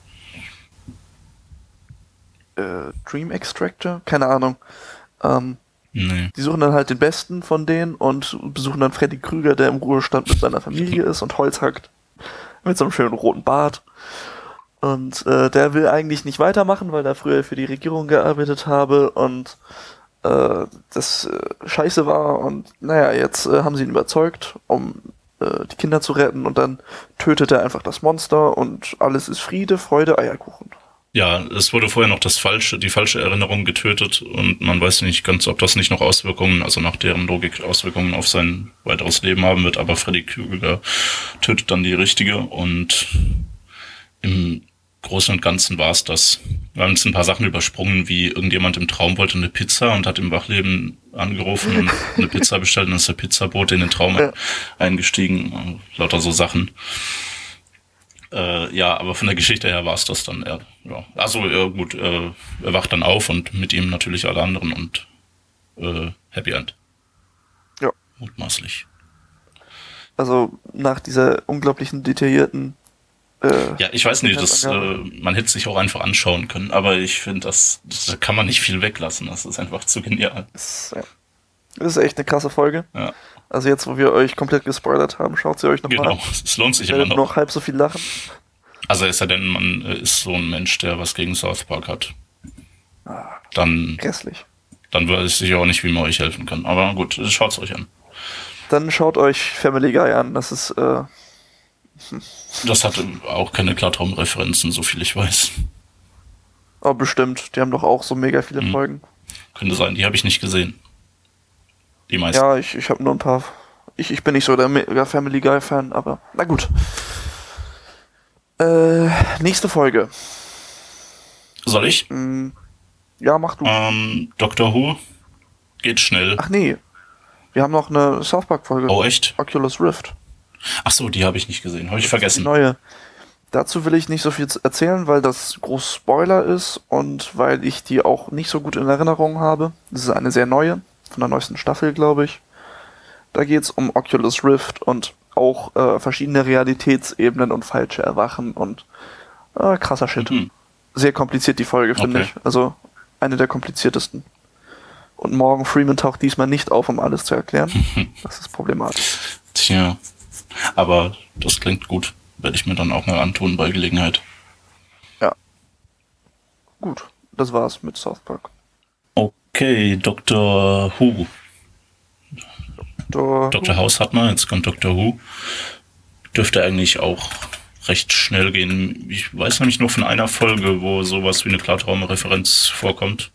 Dream Extractor? Keine Ahnung. Nee. Die suchen dann halt den Besten von denen und besuchen dann Freddy Krüger, der im Ruhestand mit seiner Familie ist und Holz hackt. Mit so einem schönen roten Bart. Und der will eigentlich nicht weitermachen, weil er früher für die Regierung gearbeitet habe und das scheiße war. Und naja, jetzt haben sie ihn überzeugt, um die Kinder zu retten. Und dann tötet er einfach das Monster und alles ist Friede, Freude, Eierkuchen. Ja, es wurde vorher noch die falsche Erinnerung getötet und man weiß nicht ganz, ob das nicht noch Auswirkungen, also nach deren Logik Auswirkungen auf sein weiteres Leben haben wird, aber Freddy Krüger tötet dann die richtige und im Großen und Ganzen war es das. Wir haben jetzt ein paar Sachen übersprungen, wie irgendjemand im Traum wollte eine Pizza und hat im Wachleben angerufen und eine Pizza bestellt und dann ist der Pizzabote in den Traum eingestiegen, lauter so Sachen. Ja, aber von der Geschichte her war es das dann eher. Ja. Also gut, er wacht dann auf und mit ihm natürlich alle anderen und Happy End. Ja. Mutmaßlich. Also nach dieser unglaublichen detaillierten ja, ich weiß nicht, man hätte sich auch einfach anschauen können, aber ich finde, da kann man nicht viel weglassen. Das ist einfach zu genial. Das ist echt eine krasse Folge. Ja. Also jetzt, wo wir euch komplett gespoilert haben, schaut sie euch nochmal an. Genau, es lohnt sich Ihr immer werdet noch. noch halb so viel lachen. Also es sei denn, man ist so ein Mensch, der was gegen South Park hat. Dann Grässlich. weiß ich sicher auch nicht, wie man euch helfen kann. Aber gut, schaut's euch an. Dann schaut euch Family Guy an. Das ist Das hatte auch keine Klartraumreferenzen, so viel ich weiß. oh, bestimmt. Die haben doch auch so mega viele Folgen. Könnte sein, die habe ich nicht gesehen. Die meisten. Ja, ich habe nur ein paar. Ich bin nicht so der mega Family Guy Fan, aber na gut. Nächste Folge. Soll ich? Ja, mach du. Doctor Who geht schnell. Ach nee, wir haben noch eine South Park-Folge. Oh, echt? Oculus Rift. Ach so, die habe ich nicht gesehen. Habe ich Die vergessen. neue. Dazu will ich nicht so viel erzählen, weil das groß Spoiler ist und weil ich die auch nicht so gut in Erinnerung habe. Das ist eine sehr neue, von der neuesten Staffel, glaube ich. Da geht es um Oculus Rift und auch verschiedene Realitätsebenen und falsche Erwachen und krasser Shit. Mhm. Sehr kompliziert die Folge, finde Okay. ich. Also eine der kompliziertesten. Und Morgan Freeman taucht diesmal nicht auf, um alles zu erklären. Das ist problematisch. Tja, aber das klingt gut. Werde ich mir dann auch mal antun bei Gelegenheit. Ja. Gut, das war's mit South Park. Okay, Dr. Who. Dr. House hat man, jetzt kommt Dr. Who. Dürfte eigentlich auch recht schnell gehen. Ich weiß nämlich nur von einer Folge, wo sowas wie eine Klartraumreferenz vorkommt.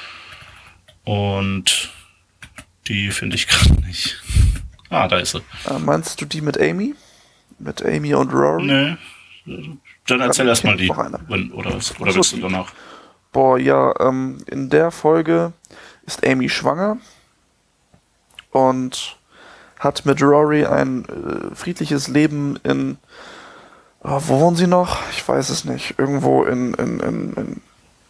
Und die finde ich gerade nicht. Ah, da ist sie. Meinst du die mit Amy? Mit Amy und Rory? Nee. Dann erzähl erst mal die. Noch eine. Oder willst du danach? Boah, ja, in der Folge ist Amy schwanger und hat mit Rory ein friedliches Leben in... wo wohnen sie noch? Ich weiß es nicht. Irgendwo in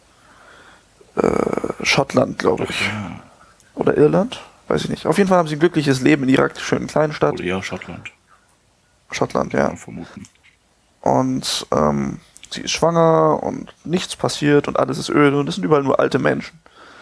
Schottland, glaube ich. Ja. Oder Irland? Weiß ich nicht. Auf jeden Fall haben sie ein glückliches Leben in ihrer schönen kleinen Stadt. Oder eher Schottland. Schottland, ja. Kann vermuten. Und sie ist schwanger und nichts passiert und alles ist öde und es sind überall nur alte Menschen.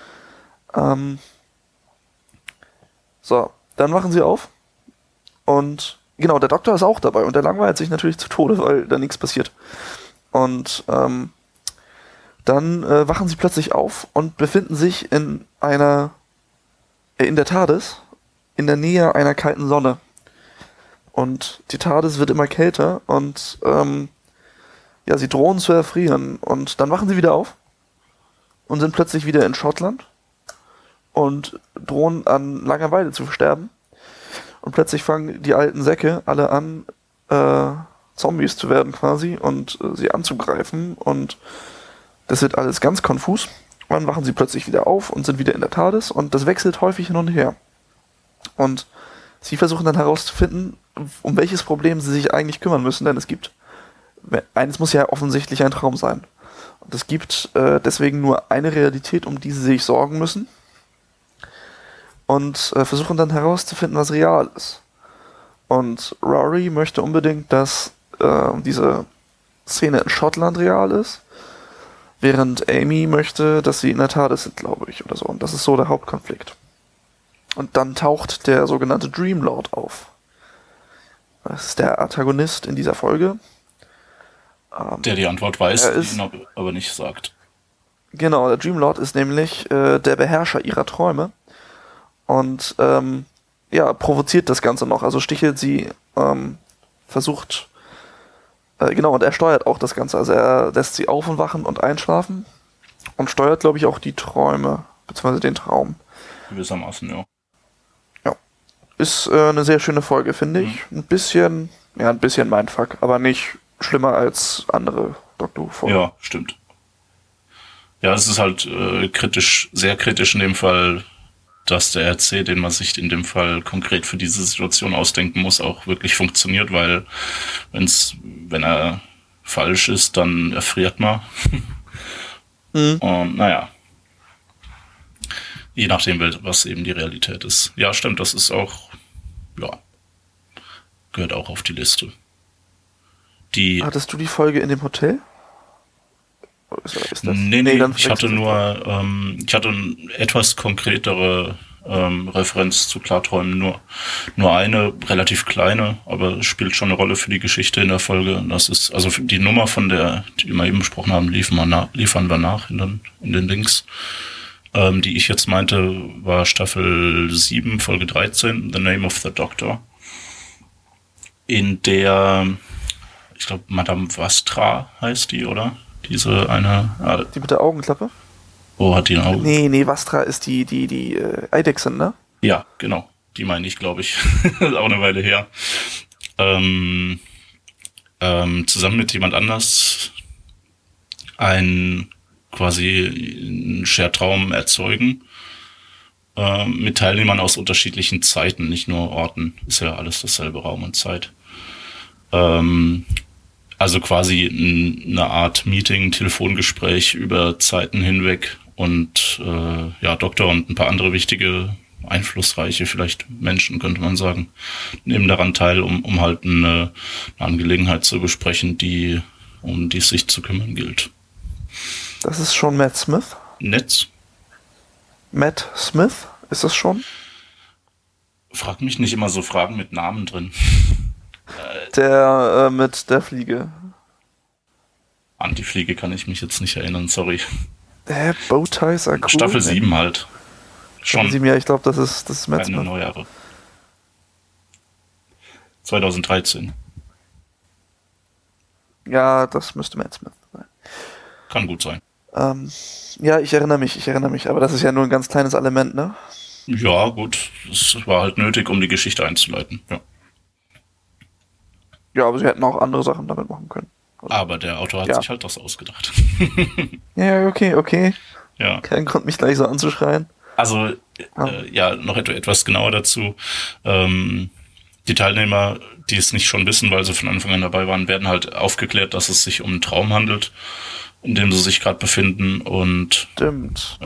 So, dann wachen sie auf und genau, der Doktor ist auch dabei und der langweilt sich natürlich zu Tode, weil da nichts passiert. Und dann wachen sie plötzlich auf und befinden sich in der TARDIS, in der Nähe einer kalten Sonne. Und die TARDIS wird immer kälter und sie drohen zu erfrieren. Und dann wachen sie wieder auf und sind plötzlich wieder in Schottland und drohen an Langeweile zu sterben. Und plötzlich fangen die alten Säcke alle an, Zombies zu werden quasi und sie anzugreifen. Und das wird alles ganz konfus. Und dann wachen sie plötzlich wieder auf und sind wieder in der TARDIS und das wechselt häufig hin und her. Und sie versuchen dann herauszufinden, um welches Problem sie sich eigentlich kümmern müssen, denn eines muss ja offensichtlich ein Traum sein. Und es gibt deswegen nur eine Realität, um die sie sich sorgen müssen. Und versuchen dann herauszufinden, was real ist. Und Rory möchte unbedingt, dass diese Szene in Schottland real ist, während Amy möchte, dass sie in der TARDIS sind, glaube ich, oder so. Und das ist so der Hauptkonflikt. Und dann taucht der sogenannte Dreamlord auf. Das ist der Antagonist in dieser Folge. Der die Antwort weiß, ist- die ihn aber nicht sagt. Genau, der Dreamlord ist nämlich der Beherrscher ihrer Träume und provoziert das Ganze noch. Also stichelt sie, versucht, und er steuert auch das Ganze. Also er lässt sie auf und wachen und einschlafen und steuert, glaube ich, auch die Träume, beziehungsweise den Traum. Gewissermaßen, ja. Ist eine sehr schöne Folge, finde ich. Ein bisschen Mindfuck, aber nicht schlimmer als andere Doctor Who-Folgen. Ja, stimmt. Ja, es ist halt kritisch, sehr kritisch in dem Fall, dass der RC, den man sich in dem Fall konkret für diese Situation ausdenken muss, auch wirklich funktioniert, weil wenn er falsch ist, dann erfriert man. Und naja, je nachdem, was eben die Realität ist. Ja, stimmt, das ist auch, gehört auch auf die Liste. Hattest du die Folge in dem Hotel? Ist das? Nee, dann ich hatte verwechselt ich hatte eine etwas konkretere Referenz zu Klarträumen, nur eine relativ kleine, aber spielt schon eine Rolle für die Geschichte in der Folge. Das ist, also die Nummer die wir eben besprochen haben, liefern wir nach in den Links. Die ich jetzt meinte, war Staffel 7, Folge 13, The Name of the Doctor, in der, ich glaube, Madame Vastra heißt die, oder? Diese eine... Die mit der Augenklappe? Oh, hat die ein Auge? Nee, Vastra ist die Eidechsen, ne? Ja, genau. Die meine ich, glaube ich. Ist auch eine Weile her. Zusammen mit jemand anders ein quasi einen Shared-Raum erzeugen mit Teilnehmern aus unterschiedlichen Zeiten, nicht nur Orten. Ist ja alles dasselbe, Raum und Zeit. Also quasi eine Art Meeting, Telefongespräch über Zeiten hinweg und Doktor und ein paar andere wichtige, einflussreiche vielleicht Menschen, könnte man sagen, nehmen daran teil, um halt eine Angelegenheit zu besprechen, um die es sich zu kümmern gilt. Das ist schon Matt Smith? Netz? Matt Smith? Ist das schon? Frag mich nicht immer so Fragen mit Namen drin. Der mit der Fliege. An die Fliege kann ich mich jetzt nicht erinnern, sorry. Bowties are cool. Staffel 7 halt. Schon. Staffel 7, ja, ich glaube, das ist Matt Smith. Eine neuere. 2013. Ja, das müsste Matt Smith sein. Kann gut sein. Ja, ich erinnere mich, aber das ist ja nur ein ganz kleines Element, ne? Ja, gut. Es war halt nötig, um die Geschichte einzuleiten, ja. Ja, aber sie hätten auch andere Sachen damit machen können. Aber der Autor hat sich halt das ausgedacht. Ja, okay. Ja. Kein Grund, mich gleich so anzuschreien. Also, noch etwas genauer dazu. Die Teilnehmer, die es nicht schon wissen, weil sie von Anfang an dabei waren, werden halt aufgeklärt, dass es sich um einen Traum handelt, in dem sie sich gerade befinden. Und stimmt.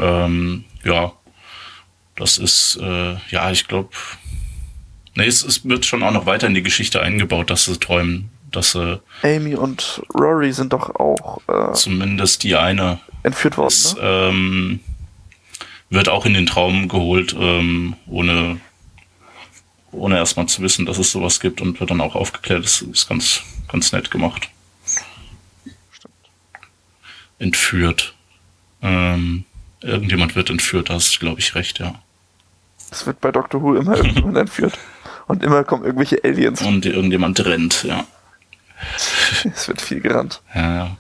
Das ist, ich glaube, es wird schon auch noch weiter in die Geschichte eingebaut, dass sie träumen, dass sie... Amy und Rory sind doch auch... zumindest die eine... entführt worden, ist, ne? Wird auch in den Traum geholt, ohne erstmal zu wissen, dass es sowas gibt, und wird dann auch aufgeklärt. Das ist ganz, ganz nett gemacht. Stimmt. Entführt. Irgendjemand wird entführt, da hast du, glaube ich, recht, ja. Es wird bei Doctor Who immer irgendjemand entführt. Und immer kommen irgendwelche Aliens. Und irgendjemand rennt, ja. Es wird viel gerannt. Ja.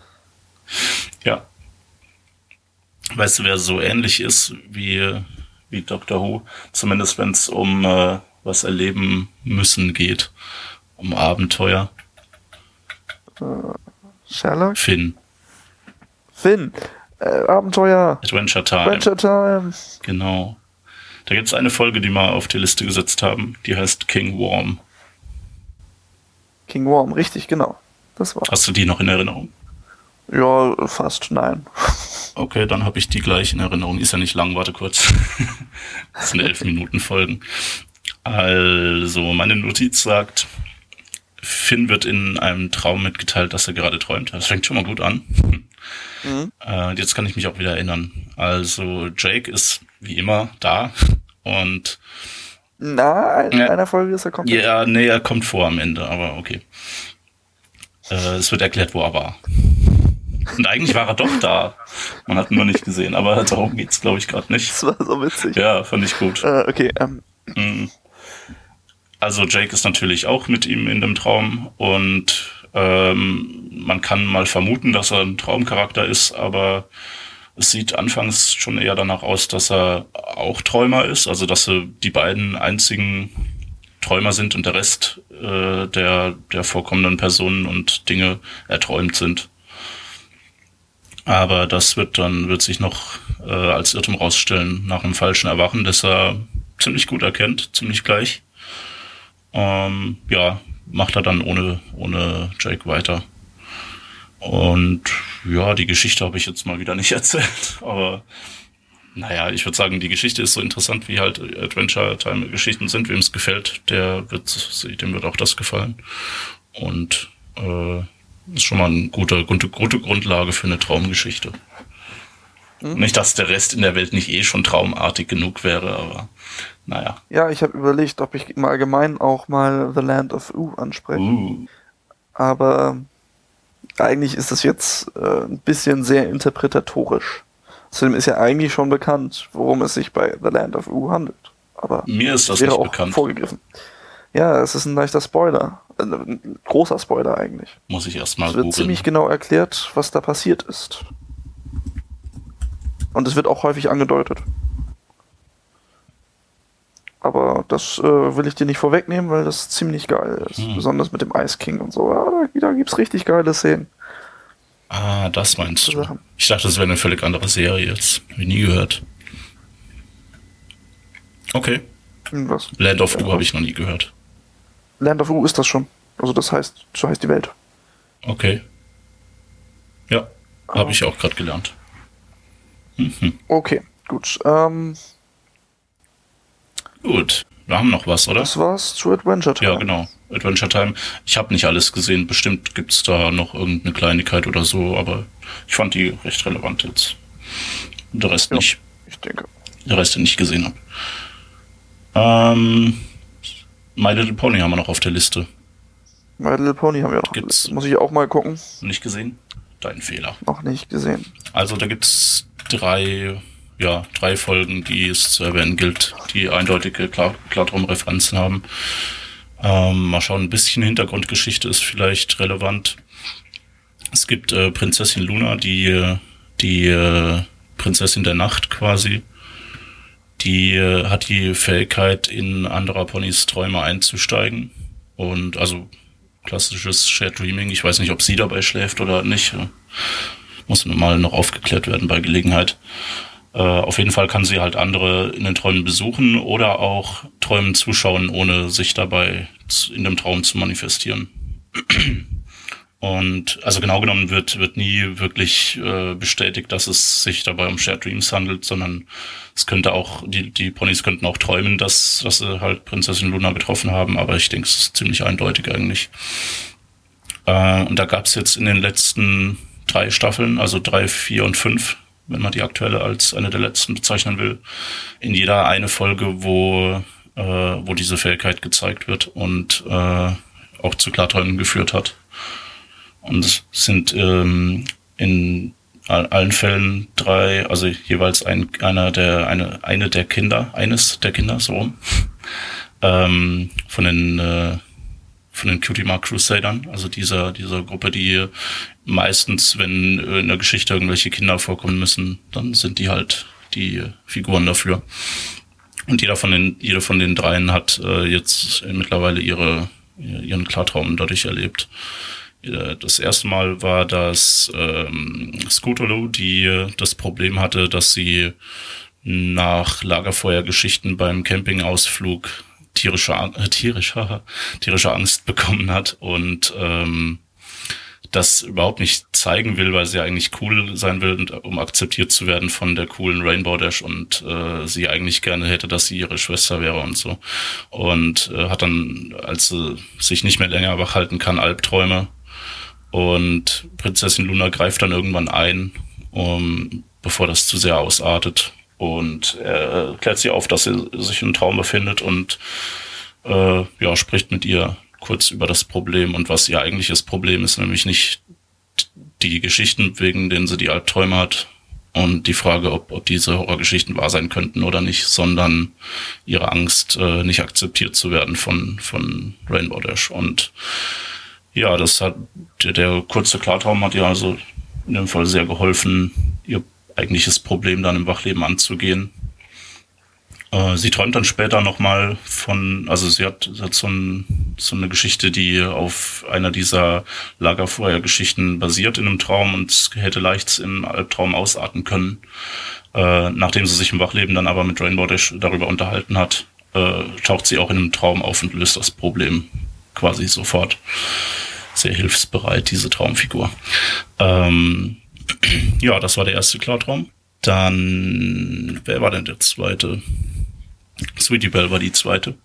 Weißt du, wer so ähnlich ist wie Doctor Who? Zumindest wenn es um was erleben müssen geht. Um Abenteuer. Sherlock? Finn. Abenteuer. Adventure Time. Genau. Da gibt es eine Folge, die wir auf die Liste gesetzt haben. Die heißt King Worm. King Worm, richtig, genau. Das war. Hast du die noch in Erinnerung? Ja, fast, nein. Okay, dann habe ich die gleich in Erinnerung. Ist ja nicht lang, warte kurz. Das sind 11 Minuten Folgen. Also, meine Notiz sagt, Finn wird in einem Traum mitgeteilt, dass er gerade träumt. Das fängt schon mal gut an. Jetzt kann ich mich auch wieder erinnern. Also, Jake ist wie immer da und... In einer Folge ist er komplett... Ja, nee, er kommt vor am Ende, aber okay. Es wird erklärt, wo er war. Und eigentlich war er doch da. Man hat ihn nur nicht gesehen, aber darum geht's, glaube ich, gerade nicht. Das war so witzig. Ja, fand ich gut. Okay. Also Jake ist natürlich auch mit ihm in dem Traum und man kann mal vermuten, dass er ein Traumcharakter ist, aber es sieht anfangs schon eher danach aus, dass er auch Träumer ist, also dass sie die beiden einzigen Träumer sind und der Rest der vorkommenden Personen und Dinge erträumt sind. Aber das wird sich noch als Irrtum rausstellen nach einem falschen Erwachen, das er ziemlich gut erkennt, ziemlich gleich. Macht er dann ohne Jake weiter. Und ja, die Geschichte habe ich jetzt mal wieder nicht erzählt, aber naja, ich würde sagen, die Geschichte ist so interessant, wie halt Adventure-Time-Geschichten sind. Wem es gefällt, dem wird auch das gefallen. Und ist schon mal eine gute Grundlage für eine Traumgeschichte. Nicht, dass der Rest in der Welt nicht schon traumartig genug wäre, aber naja. Ja, ich habe überlegt, ob ich im Allgemeinen auch mal The Land of Ooo anspreche. Aber eigentlich ist das jetzt ein bisschen sehr interpretatorisch. Außerdem ist ja eigentlich schon bekannt, worum es sich bei The Land of Ooo handelt. Aber mir ist das wäre nicht auch bekannt. Vorgegriffen. Ja, es ist ein leichter Spoiler. Ein großer Spoiler eigentlich. Muss ich erstmal googeln. Es wird ziemlich genau erklärt, was da passiert ist. Und es wird auch häufig angedeutet. Aber das will ich dir nicht vorwegnehmen, weil das ziemlich geil ist. Besonders mit dem Ice King und so. Ja, da gibt's richtig geile Szenen. Ah, das meinst du. Sachen. Ich dachte, das wäre eine völlig andere Serie jetzt. Hab ich nie gehört. Okay. Was? Land of U habe ich noch nie gehört. Land of U ist das schon. Also das heißt, so heißt die Welt. Okay. Ja, habe ich auch gerade gelernt. Okay, gut. Gut, wir haben noch was, oder? Das war's zu Adventure Time. Ja, genau. Adventure Time. Ich habe nicht alles gesehen. Bestimmt gibt's da noch irgendeine Kleinigkeit oder so, aber ich fand die recht relevant jetzt. Und der Rest Ja, nicht. ich denke. Der Rest, den ich gesehen habe. My Little Pony haben wir noch auf der Liste. My Little Pony haben wir noch. Gibt's. Muss ich auch mal gucken. Nicht gesehen? Dein Fehler. Noch nicht gesehen. Also da gibt's drei Folgen, die es zu erwähnen gilt, die eindeutige Klartraum-Referenzen haben. Mal schauen, ein bisschen Hintergrundgeschichte ist vielleicht relevant. Es gibt Prinzessin Luna, die Prinzessin der Nacht quasi. Die hat die Fähigkeit, in anderer Ponys Träume einzusteigen. Und also klassisches Shared Dreaming. Ich weiß nicht, ob sie dabei schläft oder nicht. Muss mal noch aufgeklärt werden bei Gelegenheit. Auf jeden Fall kann sie halt andere in den Träumen besuchen oder auch Träumen zuschauen, ohne sich dabei in dem Traum zu manifestieren. Und also genau genommen wird nie wirklich bestätigt, dass es sich dabei um Shared Dreams handelt, sondern es könnte auch, die Ponys könnten auch träumen, dass sie halt Prinzessin Luna getroffen haben, aber ich denke, es ist ziemlich eindeutig eigentlich. Und da gab es jetzt in den letzten 3 Staffeln, also 3, 4 und 5, wenn man die aktuelle als eine der letzten bezeichnen will, in jeder eine Folge, wo diese Fähigkeit gezeigt wird und auch zu Klarträumen geführt hat. Und es sind in allen Fällen 3, also jeweils eines der Kinder, so rum, von den Cutie Mark Crusadern, also dieser Gruppe, die meistens, wenn in der Geschichte irgendwelche Kinder vorkommen müssen, dann sind die halt die Figuren dafür. Und jeder von den 3 hat jetzt mittlerweile ihren Klartraum dadurch erlebt. Das erste Mal war das Scutolo, die das Problem hatte, dass sie nach Lagerfeuergeschichten beim Campingausflug tierische Angst bekommen hat und das überhaupt nicht zeigen will, weil sie eigentlich cool sein will, um akzeptiert zu werden von der coolen Rainbow Dash und sie eigentlich gerne hätte, dass sie ihre Schwester wäre und so. Und hat dann, als sie sich nicht mehr länger wach halten kann, Albträume. Und Prinzessin Luna greift dann irgendwann ein, bevor das zu sehr ausartet. Und er klärt sie auf, dass sie sich im Traum befindet und spricht mit ihr kurz über das Problem und was ihr eigentliches Problem ist, nämlich nicht die Geschichten, wegen denen sie die Albträume hat und die Frage, ob diese Horrorgeschichten wahr sein könnten oder nicht, sondern ihre Angst, nicht akzeptiert zu werden von Rainbow Dash. Und ja, der kurze Klartraum hat ihr also in dem Fall sehr geholfen, ihr eigentliches Problem dann im Wachleben anzugehen. Sie träumt dann später nochmal sie hat so eine Geschichte, die auf einer dieser Lagerfeuergeschichten basiert in einem Traum und hätte leicht im Albtraum ausarten können. Nachdem sie sich im Wachleben dann aber mit Rainbow Dash darüber unterhalten hat, taucht sie auch in einem Traum auf und löst das Problem quasi sofort. Sehr hilfsbereit, diese Traumfigur. Ja, das war der erste Klartraum. Dann, wer war denn der zweite? Sweetie Belle war die zweite.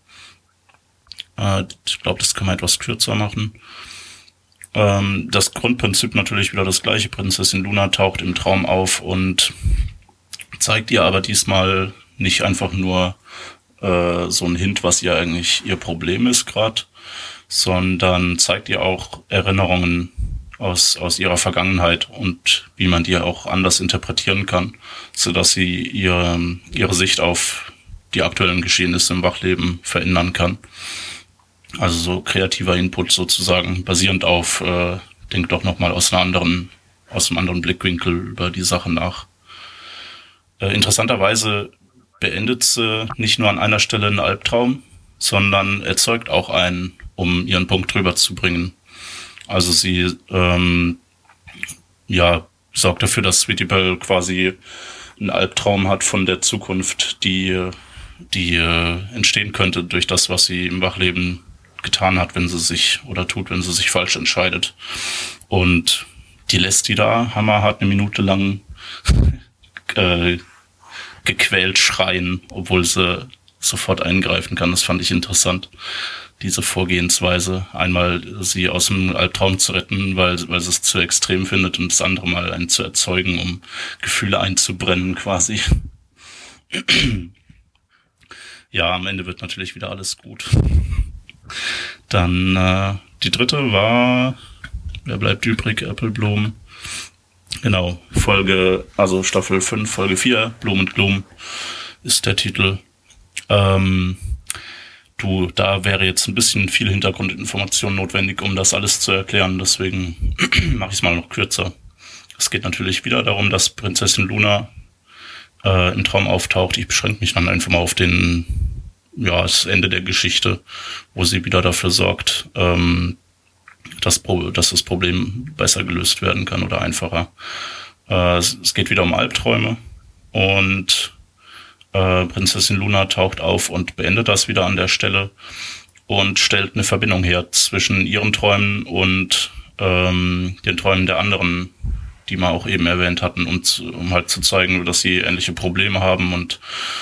Ich glaube, das kann man etwas kürzer machen. Das Grundprinzip natürlich wieder das gleiche. Prinzessin Luna taucht im Traum auf und zeigt ihr aber diesmal nicht einfach nur so ein Hint, was ihr eigentlich ihr Problem ist gerade, sondern zeigt ihr auch Erinnerungen aus ihrer Vergangenheit und wie man die auch anders interpretieren kann, sodass sie ihre Sicht auf die aktuellen Geschehnisse im Wachleben verändern kann. Also so kreativer Input sozusagen, basierend auf, denk doch nochmal aus einem anderen Blickwinkel über die Sache nach. Interessanterweise beendet sie nicht nur an einer Stelle einen Albtraum, sondern erzeugt auch einen, um ihren Punkt drüber zu bringen. Also sie ja, sorgt dafür, dass Sweetie Belle quasi einen Albtraum hat von der Zukunft, die entstehen könnte durch das, was sie im Wachleben getan hat, wenn sie sich falsch entscheidet. Und die lässt die da hammerhart 1 Minute lang gequält schreien, obwohl sie sofort eingreifen kann. Das fand ich interessant, diese Vorgehensweise. Einmal sie aus dem Albtraum zu retten, weil sie es zu extrem findet, und das andere Mal einen zu erzeugen, um Gefühle einzubrennen quasi. Ja, am Ende wird natürlich wieder alles gut. Dann die dritte war, wer bleibt übrig? Apple Bloom. Genau, Staffel 5, Folge 4, Bloom und Gloom ist der Titel. Da wäre jetzt ein bisschen viel Hintergrundinformation notwendig, um das alles zu erklären, deswegen mache ich es mal noch kürzer. Es geht natürlich wieder darum, dass Prinzessin Luna im Traum auftaucht. Ich beschränke mich dann einfach mal auf das Ende der Geschichte, wo sie wieder dafür sorgt, dass das Problem besser gelöst werden kann oder einfacher. Es geht wieder um Albträume und Prinzessin Luna taucht auf und beendet das wieder an der Stelle und stellt eine Verbindung her zwischen ihren Träumen und den Träumen der anderen, die wir auch eben erwähnt hatten, um halt zu zeigen, dass sie ähnliche Probleme haben, und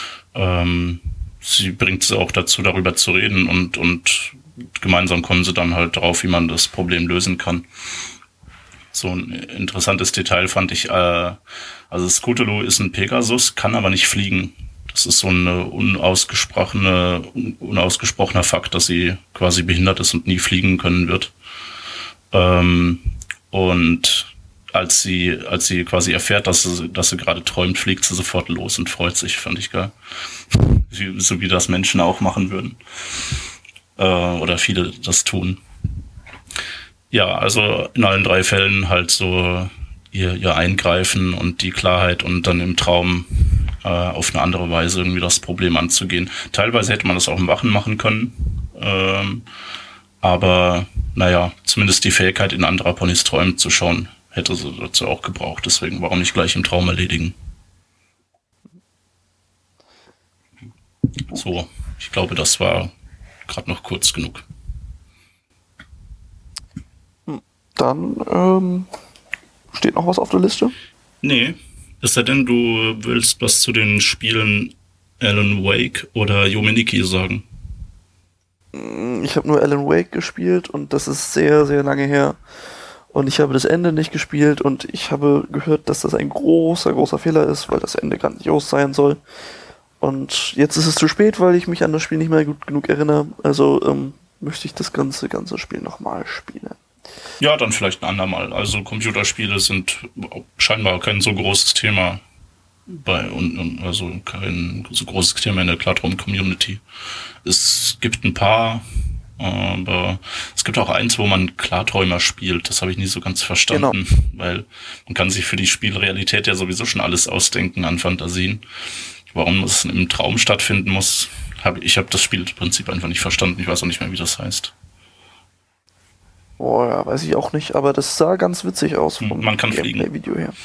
sie bringt sie auch dazu, darüber zu reden, und gemeinsam kommen sie dann halt darauf, wie man das Problem lösen kann. So ein interessantes Detail fand ich, also Scootaloo ist ein Pegasus, kann aber nicht fliegen. Das ist so ein unausgesprochener Fakt, dass sie quasi behindert ist und nie fliegen können wird. Und als sie quasi erfährt, dass sie gerade träumt, fliegt sie sofort los und freut sich, fand ich geil. So wie das Menschen auch machen würden. Oder viele das tun. Ja, also in allen 3 Fällen halt so ihr Eingreifen und die Klarheit und dann im Traum auf eine andere Weise irgendwie das Problem anzugehen. Teilweise hätte man das auch im Wachen machen können, aber naja, zumindest die Fähigkeit, in anderer Ponys Träumen zu schauen, hätte sie dazu auch gebraucht. Deswegen, warum nicht gleich im Traum erledigen? So, ich glaube, das war gerade noch kurz genug. Dann steht noch was auf der Liste? Nee, es sei denn, du willst was zu den Spielen Alan Wake oder Yomeniki sagen. Ich habe nur Alan Wake gespielt und das ist sehr, sehr lange her. Und ich habe das Ende nicht gespielt und ich habe gehört, dass das ein großer, großer Fehler ist, weil das Ende grandios sein soll. Und jetzt ist es zu spät, weil ich mich an das Spiel nicht mehr gut genug erinnere. Also möchte ich das ganze Spiel nochmal spielen. Ja, dann vielleicht ein andermal. Also Computerspiele sind scheinbar kein so großes Thema also kein so großes Thema in der Klartraum-Community. Es gibt ein paar, aber es gibt auch eins, wo man Klarträumer spielt. Das habe ich nie so ganz verstanden, genau. Weil man kann sich für die Spielrealität ja sowieso schon alles ausdenken an Fantasien. Warum es im Traum stattfinden muss, ich habe das Spielprinzip einfach nicht verstanden. Ich weiß auch nicht mehr, wie das heißt. Boah, ja, weiß ich auch nicht, aber das sah ganz witzig aus vom Man kann fliegen. Video her.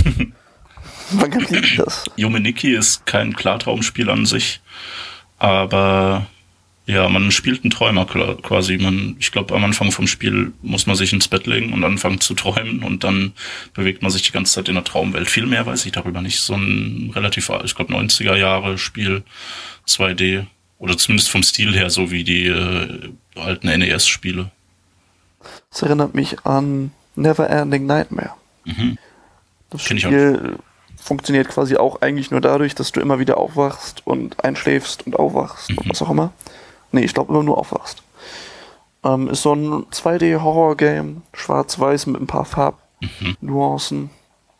Man kann fliegen, das. Yomeniki ist kein Klartraumspiel an sich, aber ja, man spielt einen Träumer quasi. Ich glaube, am Anfang vom Spiel muss man sich ins Bett legen und anfangen zu träumen, und dann bewegt man sich die ganze Zeit in der Traumwelt. Viel mehr weiß ich darüber nicht. So ein relativ, ich glaube, 90er Jahre Spiel, 2D, oder zumindest vom Stil her, so wie die alten NES-Spiele. Das erinnert mich an Neverending Nightmare. Mhm. Das Spiel funktioniert quasi auch eigentlich nur dadurch, dass du immer wieder aufwachst und einschläfst und aufwachst und was auch immer. Nee, ich glaube immer nur aufwachst. Ist so ein 2D-Horror-Game, schwarz-weiß mit ein paar Farbnuancen.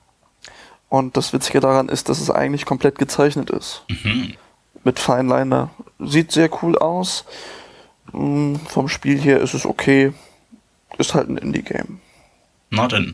Und das Witzige daran ist, dass es eigentlich komplett gezeichnet ist. Mit Fineliner. Sieht sehr cool aus. Vom Spiel her ist es okay. Ist halt ein Indie-Game. Na denn.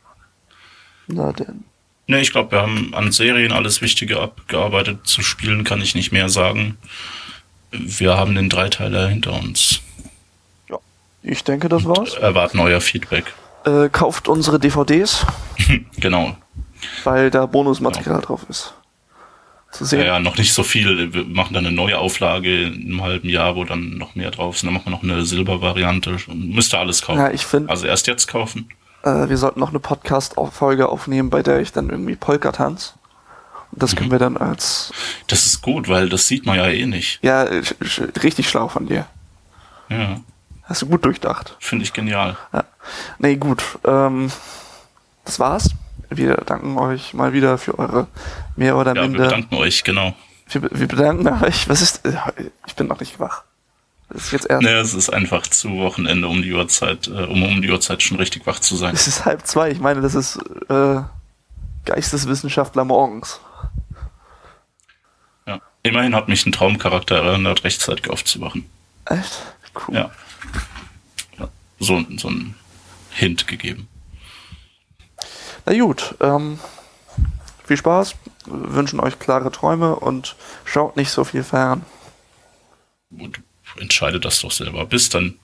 Ne, ich glaube, wir haben an Serien alles Wichtige abgearbeitet. Zu Spielen kann ich nicht mehr sagen. Wir haben den 3-Teiler hinter uns. Ja, ich denke, das war's. Erwarten euer Feedback. Kauft unsere DVDs, Genau. weil da Bonusmaterial drauf ist. Zu sehen. Ja, noch nicht so viel. Wir machen dann eine neue Auflage in einem halben Jahr, wo dann noch mehr drauf ist. Dann machen wir noch eine Silbervariante. Müsst ihr alles kaufen. Ja, ich finde, Also erst jetzt kaufen. wir sollten noch eine Podcast-Folge aufnehmen, bei der ich dann irgendwie Polka tanze. Und das können wir dann als... Das ist gut, weil das sieht man ja eh nicht. Ja, richtig schlau von dir. Ja, Hast du gut durchdacht. finde ich genial. Ja. Nee, gut. Das war's. Wir danken euch mal wieder für eure mehr oder Ja, wir minder... bedanken euch, genau. Wir bedanken euch. Was ist... Ich bin noch nicht wach. Das ist jetzt erst... Naja, es ist einfach zu Wochenende um die Uhrzeit, um die Uhrzeit schon richtig wach zu sein. Es ist 1:30. Ich meine, das ist Geisteswissenschaftler morgens. Ja. Immerhin hat mich ein Traumcharakter erinnert, rechtzeitig aufzuwachen. Echt? Cool. Ja. Ja. So ein Hint gegeben. Na gut, viel Spaß, wir wünschen euch klare Träume und schaut nicht so viel fern. Gut, entscheidet das doch selber. Bis dann.